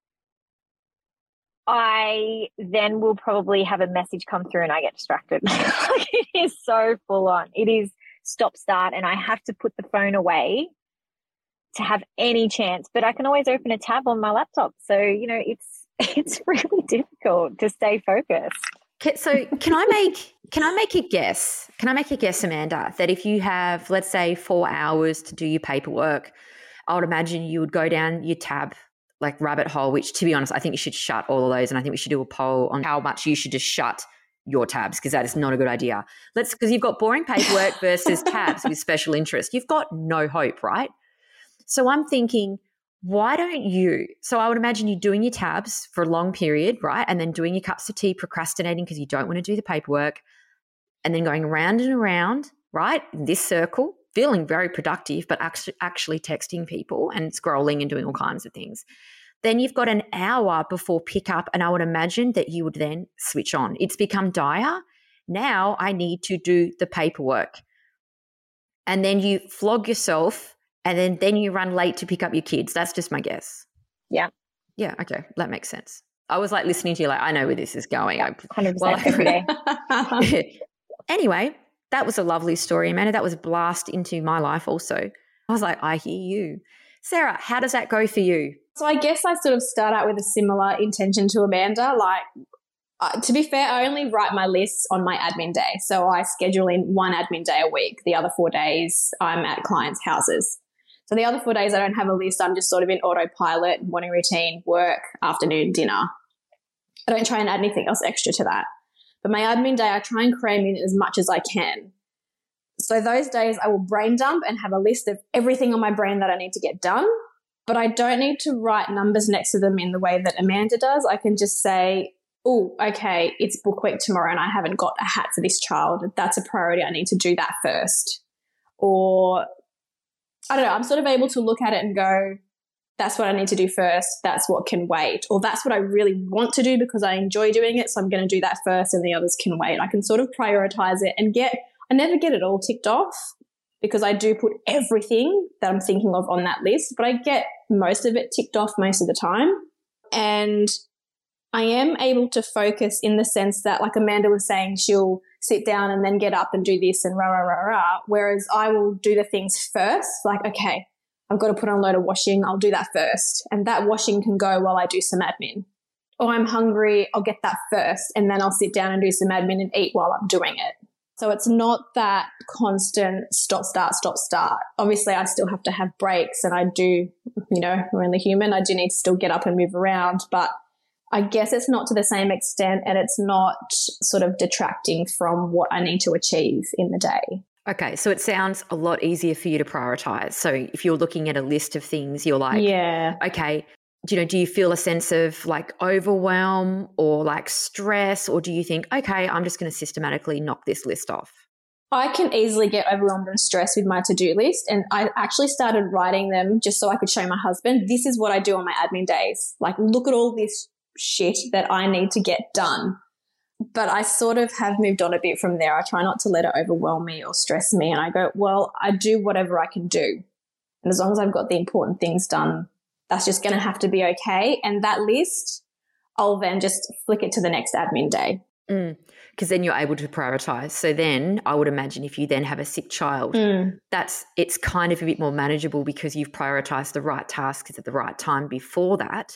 S3: I then will probably have a message come through and I get distracted. It is so full on. It is stop start. And I have to put the phone away to have any chance, but I can always open a tab on my laptop. So, you know, it's, it's really difficult to stay focused.
S1: So can I make can I make a guess? Can I make a guess, Amanda, that if you have, let's say, four hours to do your paperwork, I would imagine you would go down your tab like rabbit hole, which, to be honest, I think you should shut all of those, and I think we should do a poll on how much you should just shut your tabs, because that is not a good idea. Let's because you've got boring paperwork versus tabs with special interest. You've got no hope, right? So I'm thinking, why don't you? So I would imagine you doing your tabs for a long period, right? And then doing your cups of tea, procrastinating because you don't want to do the paperwork, and then going around and around, right? In this circle, feeling very productive, but actually, actually texting people and scrolling and doing all kinds of things. Then you've got an hour before pickup, and I would imagine that you would then switch on. It's become dire. Now I need to do the paperwork. And then you flog yourself, and then, then you run late to pick up your kids. That's just my guess.
S3: Yeah.
S1: Yeah, okay. That makes sense. I was like listening to you like, I know where this is going.
S3: Yeah, one hundred percent well,
S1: every day. Anyway, that was a lovely story, Amanda. That was a blast into my life also. I was like, I hear you. Sarah, how does that go for you?
S2: So I guess I sort of start out with a similar intention to Amanda. Like, uh, to be fair, I only write my lists on my admin day. So I schedule in one admin day a week. The other four days I'm at clients' houses. So the other four days I don't have a list. I'm just sort of in autopilot, morning routine, work, afternoon, dinner. I don't try and add anything else extra to that. But my admin day, I try and cram in as much as I can. So those days I will brain dump and have a list of everything on my brain that I need to get done. But I don't need to write numbers next to them in the way that Amanda does. I can just say, oh, okay, it's book week tomorrow and I haven't got a hat for this child. That's a priority. I need to do that first. Or I don't know, I'm sort of able to look at it and go, that's what I need to do first. That's what can wait. Or that's what I really want to do because I enjoy doing it. So I'm going to do that first and the others can wait. I can sort of prioritize it and get, I never get it all ticked off because I do put everything that I'm thinking of on that list, but I get most of it ticked off most of the time. And I am able to focus in the sense that, like Amanda was saying, she'll sit down and then get up and do this and rah, rah, rah, rah. Whereas I will do the things first, like, okay, I've got to put on a load of washing. I'll do that first. And that washing can go while I do some admin. Or I'm hungry, I'll get that first. And then I'll sit down and do some admin and eat while I'm doing it. So it's not that constant stop, start, stop, start. Obviously, I still have to have breaks, and I do, you know, we're only human. I do need to still get up and move around. But I guess it's not to the same extent, and it's not sort of detracting from what I need to achieve in the day.
S1: Okay, so it sounds a lot easier for you to prioritize. So if you're looking at a list of things, you're like,
S2: yeah,
S1: okay, you know, do you feel a sense of like overwhelm or like stress, or do you think, okay, I'm just going to systematically knock this list off?
S2: I can easily get overwhelmed and stressed with my to-do list, and I actually started writing them just so I could show my husband, this is what I do on my admin days. Like, look at all this shit that I need to get done. But I sort of have moved on a bit from there. I try not to let it overwhelm me or stress me. And I go, well, I do whatever I can do. And as long as I've got the important things done, that's just going to have to be okay. And that list, I'll then just flick it to the next admin day.
S1: Mm, because then you're able to prioritize. So then I would imagine if you then have a sick child,
S2: mm.
S1: that's it's kind of a bit more manageable because you've prioritized the right tasks at the right time before that.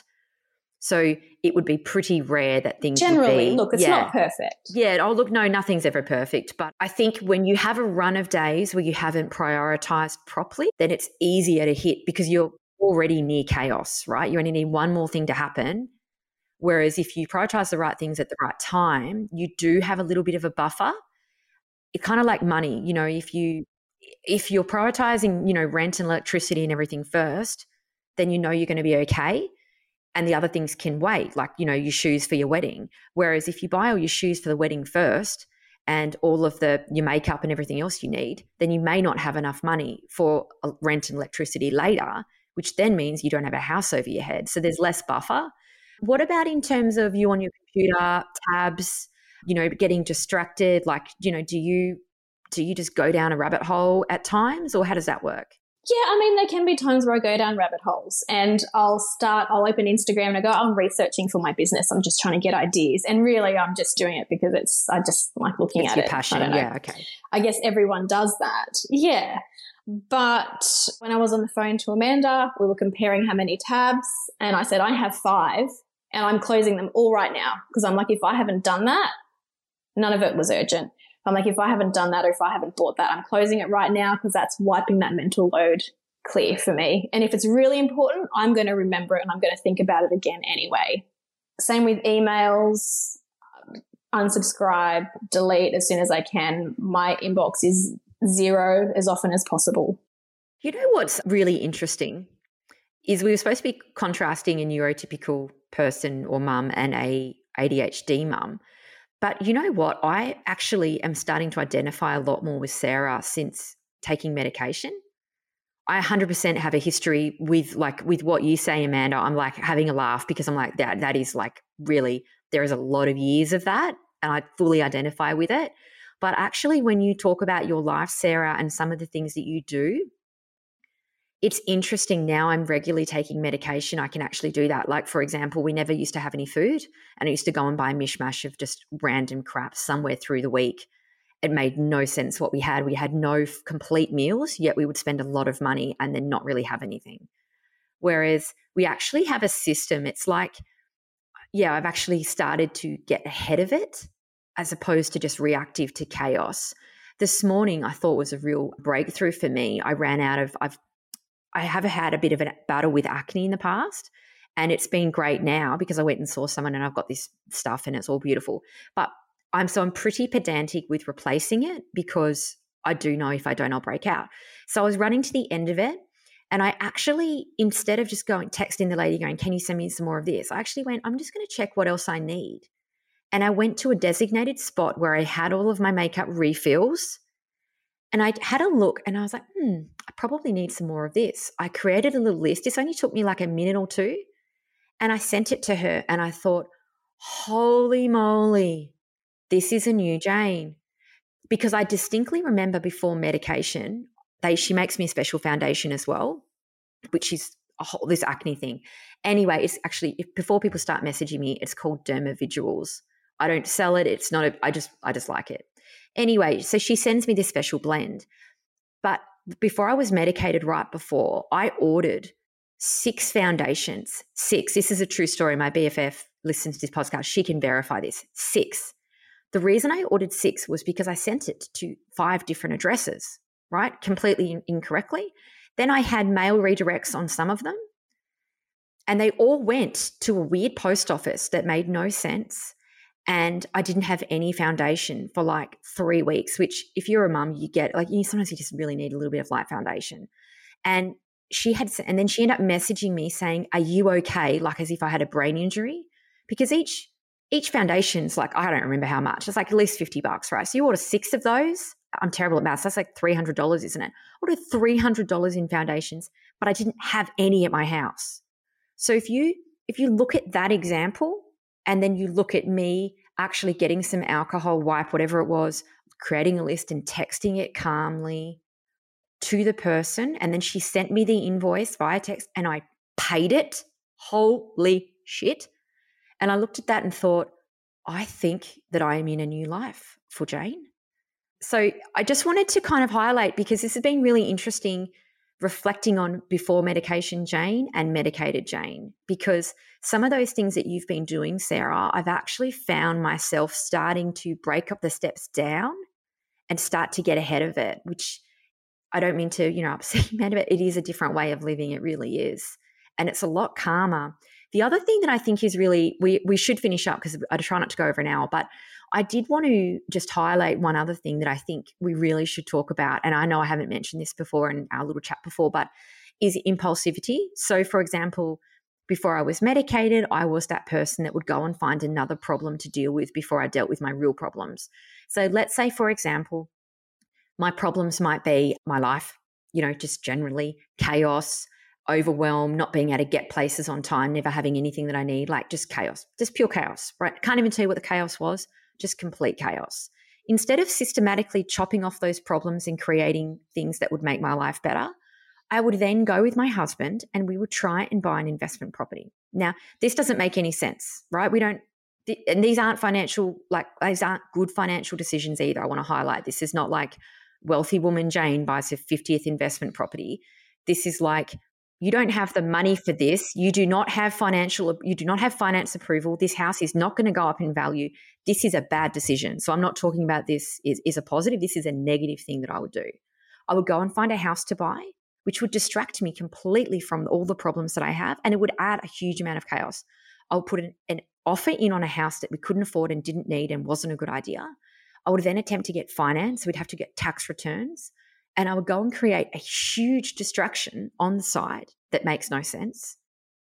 S1: So it would be pretty rare that things
S2: generally,
S1: would be,
S2: look, it's
S1: yeah,
S2: not perfect.
S1: Yeah. Oh, look, no, nothing's ever perfect. But I think when you have a run of days where you haven't prioritized properly, then it's easier to hit because you're already near chaos, right? You only need one more thing to happen. Whereas if you prioritize the right things at the right time, you do have a little bit of a buffer. It's kind of like money. You know, if you if you're prioritizing, you know, rent and electricity and everything first, then you know you're going to be okay. And the other things can wait, like, you know, your shoes for your wedding. Whereas if you buy all your shoes for the wedding first and all of the your makeup and everything else you need, then you may not have enough money for rent and electricity later, which then means you don't have a house over your head. So there's less buffer. What about in terms of you on your computer, tabs, you know, getting distracted? Like, you know, do you do you just go down a rabbit hole at times, or how does that work?
S2: Yeah, I mean, there can be times where I go down rabbit holes and I'll start, I'll open Instagram and I go, I'm researching for my business. I'm just trying to get ideas. And really, I'm just doing it because it's, I just like looking
S1: it's
S2: at
S1: your
S2: it.
S1: passion.
S2: I don't know.
S1: Yeah, okay.
S2: I guess everyone does that. Yeah. But when I was on the phone to Amanda, we were comparing how many tabs, and I said, I have five and I'm closing them all right now because I'm like, if I haven't done that, none of it was urgent. I'm like, if I haven't done that or if I haven't bought that, I'm closing it right now because that's wiping that mental load clear for me. And if it's really important, I'm going to remember it and I'm going to think about it again anyway. Same with emails, unsubscribe, delete as soon as I can. My inbox is zero as often as possible.
S1: You know what's really interesting is we were supposed to be contrasting a neurotypical person or mum and a A D H D mum. But you know what? I actually am starting to identify a lot more with Sarah since taking medication. I one hundred percent have a history with like with what you say, Amanda. I'm like having a laugh because I'm like that that is like really, there is a lot of years of that and I fully identify with it. But actually when you talk about your life, Sarah, and some of the things that you do, it's interesting now I'm regularly taking medication. I can actually do that. Like, for example, we never used to have any food and I used to go and buy a mishmash of just random crap somewhere through the week. It made no sense what we had. We had no f- complete meals, yet we would spend a lot of money and then not really have anything. Whereas we actually have a system. It's like, yeah, I've actually started to get ahead of it as opposed to just reactive to chaos. This morning I thought was a real breakthrough for me. I ran out of, I've I have had a bit of a battle with acne in the past, and it's been great now because I went and saw someone and I've got this stuff and it's all beautiful. But I'm so I'm pretty pedantic with replacing it because I do know if I don't, I'll break out. So I was running to the end of it, and I actually, instead of just going texting the lady going, can you send me some more of this? I actually went, I'm just going to check what else I need. And I went to a designated spot where I had all of my makeup refills. And I had a look and I was like, hmm, I probably need some more of this. I created a little list. This only took me like a minute or two. And I sent it to her and I thought, holy moly, this is a new Jane. Because I distinctly remember before medication, they she makes me a special foundation as well, which is a whole, this acne thing. Anyway, it's actually, if, before people start messaging me, it's called Dermavigilals. I don't sell it. It's not, a, I just, I just like it. Anyway, so she sends me this special blend. But before I was medicated right before, I ordered six foundations, six. This is a true story. My B F F listens to this podcast. She can verify this. Six. The reason I ordered six was because I sent it to five different addresses, right? Completely in- incorrectly. Then I had mail redirects on some of them, and they all went to a weird post office that made no sense. And I didn't have any foundation for like three weeks, which if you're a mum, you get like, you sometimes you just really need a little bit of light foundation. And she had, and then she ended up messaging me saying, are you okay? Like as if I had a brain injury, because each, each foundation's like, I don't remember how much. It's like at least fifty bucks, right? So you order six of those. I'm terrible at maths. That's like three hundred dollars, isn't it? I ordered three hundred dollars in foundations, but I didn't have any at my house. So if you, if you look at that example, and then you look at me actually getting some alcohol wipe, whatever it was, creating a list and texting it calmly to the person. And then she sent me the invoice via text and I paid it. Holy shit. And I looked at that and thought, I think that I am in a new life for Jane. So I just wanted to kind of highlight, because this has been really interesting, reflecting on before medication Jane and medicated Jane, because some of those things that you've been doing, Sarah, I've actually found myself starting to break up the steps down and start to get ahead of it, which I don't mean to, you know, upset you, but it is a different way of living. It really is. And it's a lot calmer. The other thing that I think is really, we, we should finish up because I try not to go over an hour, but I did want to just highlight one other thing that I think we really should talk about. And I know I haven't mentioned this before in our little chat before, but is impulsivity. So for example, before I was medicated, I was that person that would go and find another problem to deal with before I dealt with my real problems. So let's say, for example, my problems might be my life, you know, just generally chaos, overwhelm, not being able to get places on time, never having anything that I need, like just chaos, just pure chaos, right? Can't even tell you what the chaos was, just complete chaos. Instead of systematically chopping off those problems and creating things that would make my life better, I would then go with my husband and we would try and buy an investment property. Now, this doesn't make any sense, right? We don't, and these aren't financial, like these aren't good financial decisions either. I want to highlight this is not like wealthy woman Jane buys her fiftieth investment property. This is like, you don't have the money for this. You do not have financial, you do not have finance approval. This house is not going to go up in value. This is a bad decision. So I'm not talking about this is, is a positive. This is a negative thing that I would do. I would go and find a house to buy, which would distract me completely from all the problems that I have. And it would add a huge amount of chaos. I would put an, an offer in on a house that we couldn't afford and didn't need and wasn't a good idea. I would then attempt to get finance. We'd have to get tax returns. And I would go and create a huge distraction on the side that makes no sense.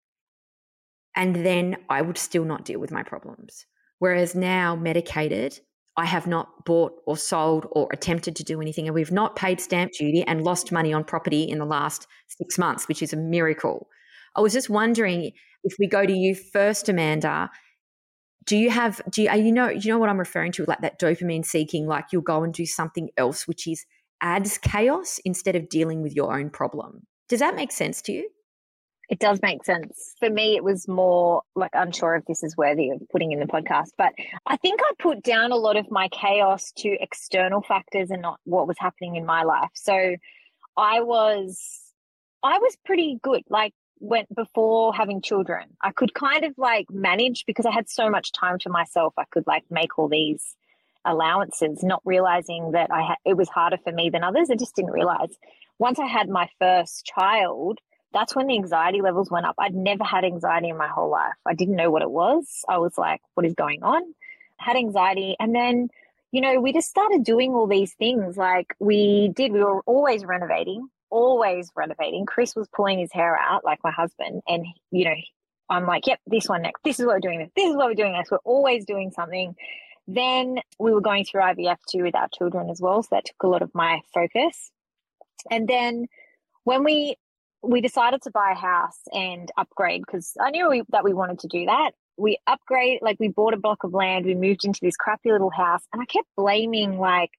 S1: And then I would still not deal with my problems. Whereas now, medicated, I have not bought or sold or attempted to do anything. And we've not paid stamp duty and lost money on property in the last six months, which is a miracle. I was just wondering, if we go to you first, Amanda, do you have, do you, you know, you know what I'm referring to, like that dopamine seeking, like you'll go and do something else, which is adds chaos instead of dealing with your own problem. Does that make sense to you?
S3: It does make sense. For me, it was more like, unsure if this is worthy of putting in the podcast, but I think I put down a lot of my chaos to external factors and not what was happening in my life. So I was, I was pretty good. Like when, before having children, I could kind of like manage because I had so much time to myself. I could like make all these allowances, not realizing that I had, it was harder for me than others. I just didn't realize. Once I had my first child, that's when the anxiety levels went up. I'd never had anxiety in my whole life. I didn't know what it was. I was like, what is going on? I had anxiety. And then, you know, we just started doing all these things. Like we did, we were always renovating, always renovating. Chris was pulling his hair out, like my husband. And, you know, I'm like, yep, this one next. This is what we're doing next. This is what we're doing next. We're always doing something. Then we were going through I V F too with our children as well. So that took a lot of my focus. And then when we we decided to buy a house and upgrade, because I knew we, that we wanted to do that. We upgrade, like we bought a block of land, we moved into this crappy little house, and I kept blaming like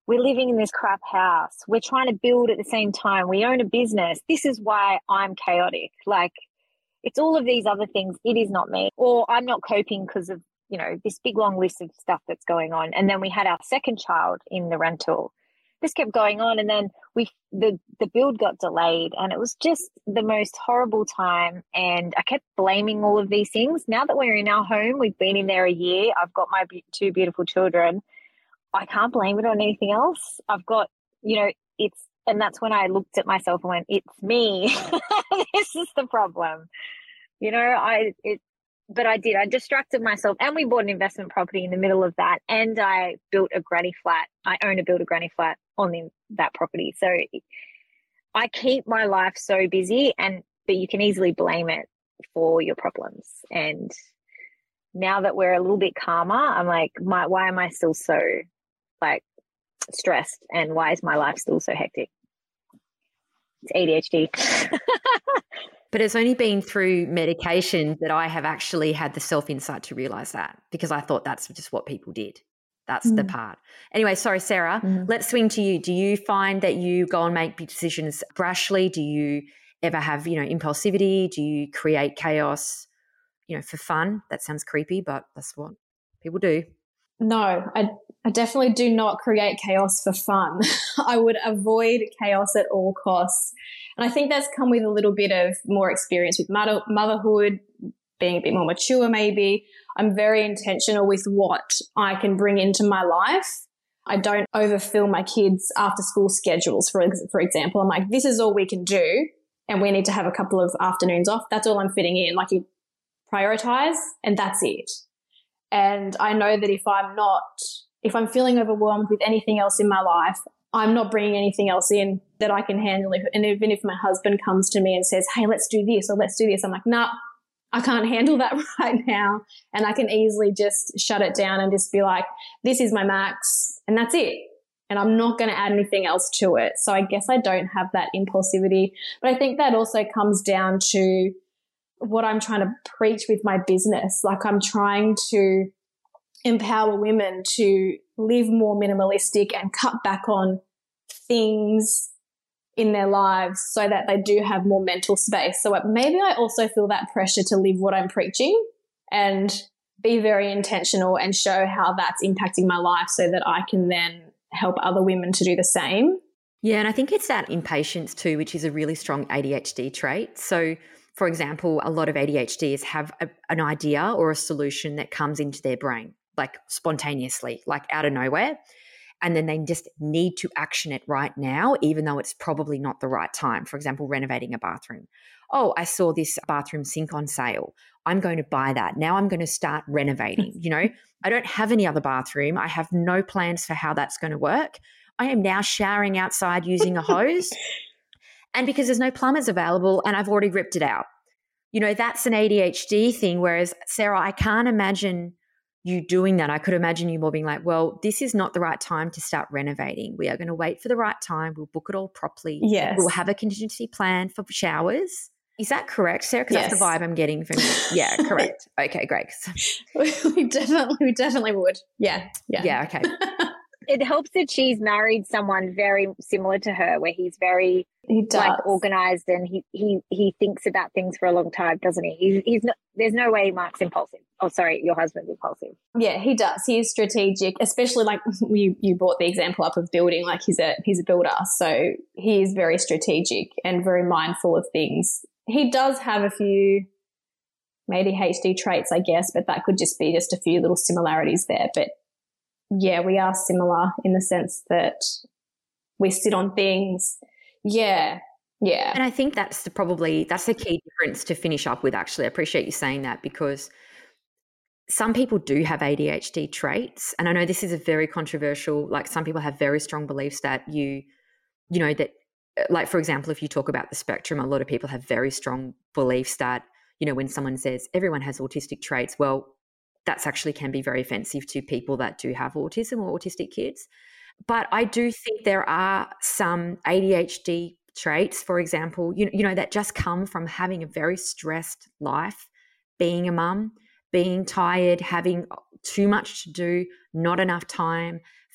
S3: we're living in this crap house. We're trying to build at the same time. We own a business. This is why I'm chaotic. Like, it's all of these other things. It is not me. Or I'm not coping because of, you know, this big long list of stuff that's going on. And then we had our second child in the rental. This kept going on, and then we the the build got delayed, and it was just the most horrible time. And I kept blaming all of these things. Now that we're in our home, we've been in there a year. I've got my two beautiful children. I can't blame it on anything else. I've got, you know, it's, and that's when I looked at myself and went, it's me. This is the problem. You know, I it. But I did. I distracted myself, and we bought an investment property in the middle of that, and I built a granny flat. I own a build a granny flat on the, that property. So I keep my life so busy, and but you can easily blame it for your problems. And now that we're a little bit calmer, I'm like, my, why am I still so like stressed, and why is my life still so hectic? It's A D H D.
S1: But it's only been through medication that I have actually had the self-insight to realize that, because I thought that's just what people did. That's mm. the part. Anyway, sorry, Sarah, mm. let's swing to you. Do you find that you go and make big decisions brashly? Do you ever have, you know, impulsivity? Do you create chaos, you know, for fun? That sounds creepy, but that's what people do.
S2: No, I, I definitely do not create chaos for fun. I would avoid chaos at all costs. And I think that's come with a little bit of more experience with mother, motherhood, being a bit more mature maybe. I'm very intentional with what I can bring into my life. I don't overfill my kids' after school schedules, for, for example. I'm like, this is all we can do, and we need to have a couple of afternoons off. That's all I'm fitting in. Like, you prioritize, and that's it. And I know that if I'm not, if I'm feeling overwhelmed with anything else in my life, I'm not bringing anything else in that I can handle. And even if my husband comes to me and says, hey, let's do this or let's do this, I'm like, nah, I can't handle that right now. And I can easily just shut it down and just be like, this is my max, and that's it. And I'm not going to add anything else to it. So I guess I don't have that impulsivity. But I think that also comes down to what I'm trying to preach with my business. Like, I'm trying to empower women to live more minimalistic and cut back on things in their lives so that they do have more mental space. So maybe I also feel that pressure to live what I'm preaching and be very intentional and show how that's impacting my life so that I can then help other women to do the same.
S1: Yeah, and I think it's that impatience too, which is a really strong A D H D trait. So, for example, a lot of A D H Ds have a, an idea or a solution that comes into their brain, like spontaneously, like out of nowhere. And then they just need to action it right now, even though it's probably not the right time. For example, renovating a bathroom. Oh, I saw this bathroom sink on sale. I'm going to buy that. Now I'm going to start renovating. You know, I don't have any other bathroom. I have no plans for how that's going to work. I am now showering outside using a hose. And because there's no plumbers available and I've already ripped it out. You know, that's an A D H D thing. Whereas, Sarah, I can't imagine you doing that. I could imagine you more being like, well, this is not the right time to start renovating. We are going to wait for the right time. We'll book it all properly.
S2: Yes.
S1: We'll have a contingency plan for showers. Is that correct, Sarah? Because
S2: yes.
S1: That's the vibe I'm getting from you. Yeah, correct. Okay, great.
S2: we definitely, we definitely would. Yeah. Yeah.
S1: Yeah, okay.
S3: It helps that she's married someone very similar to her, where he's very
S2: he does.
S3: like organized, and he, he he thinks about things for a long time, doesn't he? He's, he's not. There's no way Mark's impulsive. Oh, sorry, your husband's impulsive.
S2: Yeah, he does. He is strategic, especially like you you brought the example up of building. Like he's a he's a builder, so he is very strategic and very mindful of things. He does have a few maybe A D H D traits, I guess, but that could just be just a few little similarities there. But yeah, we are similar in the sense that we sit on things. Yeah, yeah.
S1: And I think that's the probably that's the key difference to finish up with, actually. I appreciate you saying that, because some people do have A D H D traits. And I know this is a very controversial, like some people have very strong beliefs that you, you know, that like, for example, if you talk about the spectrum, a lot of people have very strong beliefs that, you know, when someone says everyone has autistic traits, well, that's actually can be very offensive to people that do have autism or autistic kids. But I do think there are some A D H D traits, for example, you, you know, that just come from having a very stressed life, being a mum, being tired, having too much to do, not enough time,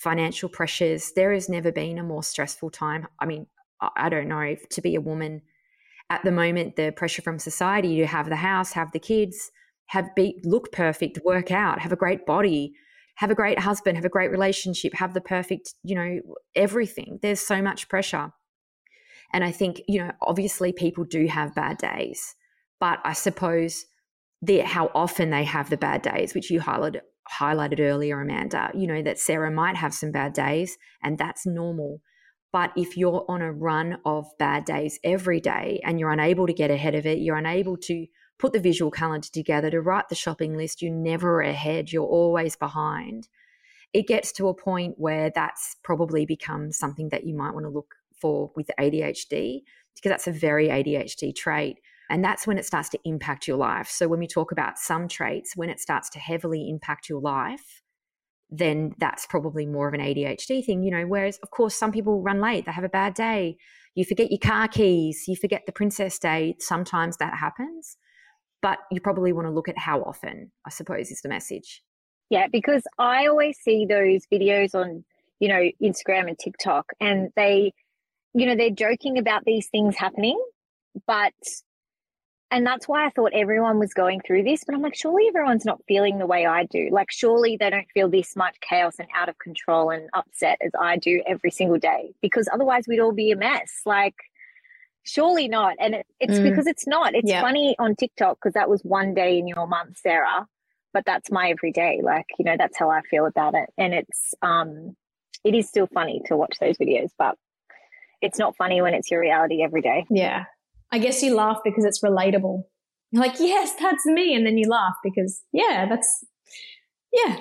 S1: financial pressures. There has never been a more stressful time. I mean, I don't know, to be a woman at the moment, the pressure from society to have the house, have the kids, have be look perfect, work out, have a great body, have a great husband, have a great relationship, have the perfect, you know, everything. There's so much pressure. And I think, you know, obviously people do have bad days, but I suppose the how often they have the bad days, which you highlighted highlighted earlier, Amanda, you know, that Sarah might have some bad days and that's normal. But if you're on a run of bad days every day and you're unable to get ahead of it, you're unable to put the visual calendar together, to write the shopping list, you're never ahead, you're always behind. It gets to a point where that's probably become something that you might want to look for with A D H D, because that's a very A D H D trait. And that's when it starts to impact your life. So when we talk about some traits, when it starts to heavily impact your life, then that's probably more of an A D H D thing, you know, whereas, of course, some people run late, they have a bad day, you forget your car keys, you forget the princess day. Sometimes that happens, but you probably want to look at how often, I suppose, is the message.
S3: Yeah, because I always see those videos on, you know, Instagram and TikTok, and they, you know, they're joking about these things happening, but and that's why I thought everyone was going through this. But I'm like, surely everyone's not feeling the way I do. Like, surely they don't feel this much chaos and out of control and upset as I do every single day, because otherwise we'd all be a mess. Like, surely not. And it, it's mm. because it's not. It's yeah. funny on TikTok because that was one day in your month, Sarah, but that's my everyday. Like, you know, that's how I feel about it. And it's, um, it is still funny to watch those videos, but it's not funny when it's your reality every day.
S2: Yeah. I guess you laugh because it's relatable. You're like, yes, that's me. And then you laugh because, yeah, that's, yeah.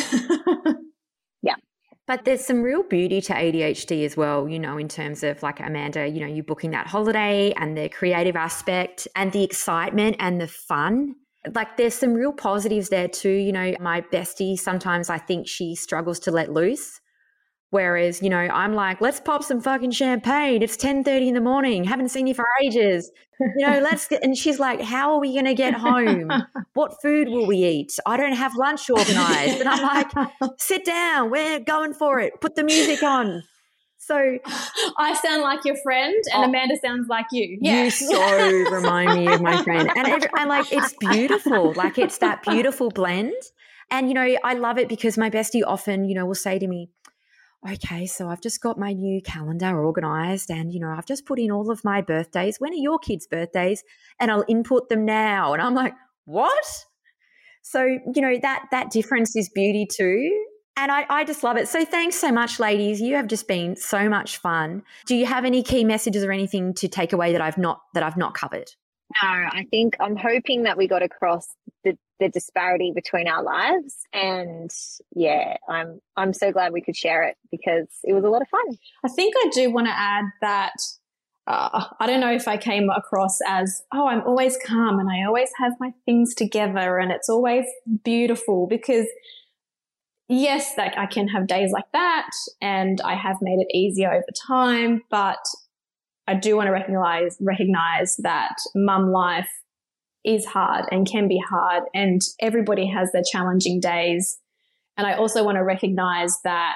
S3: yeah.
S1: But there's some real beauty to A D H D as well, you know, in terms of like Amanda, you know, you booking that holiday and the creative aspect and the excitement and the fun. Like there's some real positives there too. You know, my bestie, sometimes I think she struggles to let loose. Whereas, you know, I'm like, let's pop some fucking champagne. It's ten thirty in the morning. Haven't seen you for ages. You know, let's get, and she's like, how are we going to get home? What food will we eat? I don't have lunch organized. And I'm like, sit down. We're going for it. Put the music on. So
S2: I sound like your friend and oh, Amanda sounds like you.
S1: Yeah. You so remind me of my friend. And, it, and like, it's beautiful. Like it's that beautiful blend. And, you know, I love it because my bestie often, you know, will say to me, okay, so I've just got my new calendar organized and, you know, I've just put in all of my birthdays. When are your kids' birthdays? And I'll input them now. And I'm like, what? So, you know, that that difference is beauty too. And I, I just love it. So thanks so much, ladies. You have just been so much fun. Do you have any key messages or anything to take away that I've not that I've not covered?
S3: No, I think I'm hoping that we got across the, the disparity between our lives, and yeah, I'm I'm so glad we could share it because it was a lot of fun.
S2: I think I do want to add that uh, I don't know if I came across as, oh, I'm always calm and I always have my things together and it's always beautiful, because yes, like I can have days like that and I have made it easier over time, but I do want to recognize recognize that mum life is hard and can be hard, and everybody has their challenging days. And I also want to recognize that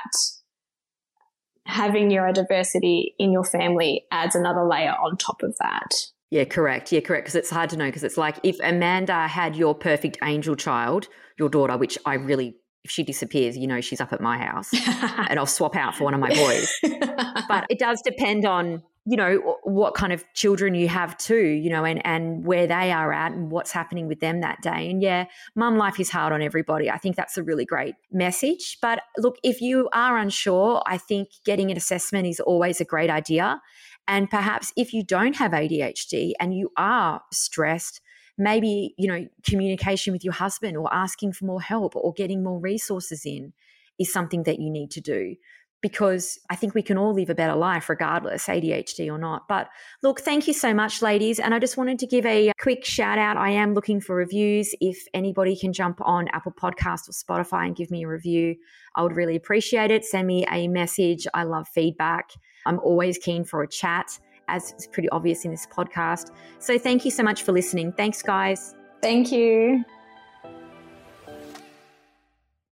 S2: having neurodiversity in your family adds another layer on top of that.
S1: Yeah, correct. Yeah, correct. Because it's hard to know, because it's like if Amanda had your perfect angel child, your daughter, which I really, if she disappears, you know, she's up at my house and I'll swap out for one of my boys. But it does depend on, you know, what kind of children you have too, you know, and, and where they are at and what's happening with them that day. And yeah, mum life is hard on everybody. I think that's a really great message. But look, if you are unsure, I think getting an assessment is always a great idea. And perhaps if you don't have A D H D and you are stressed, maybe, you know, communication with your husband or asking for more help or getting more resources in is something that you need to do. Because I think we can all live a better life regardless, A D H D or not. But look, thank you so much, ladies. And I just wanted to give a quick shout out. I am looking for reviews. If anybody can jump on Apple Podcasts or Spotify and give me a review, I would really appreciate it. Send me a message. I love feedback. I'm always keen for a chat, as is pretty obvious in this podcast. So thank you so much for listening. Thanks, guys.
S2: Thank you.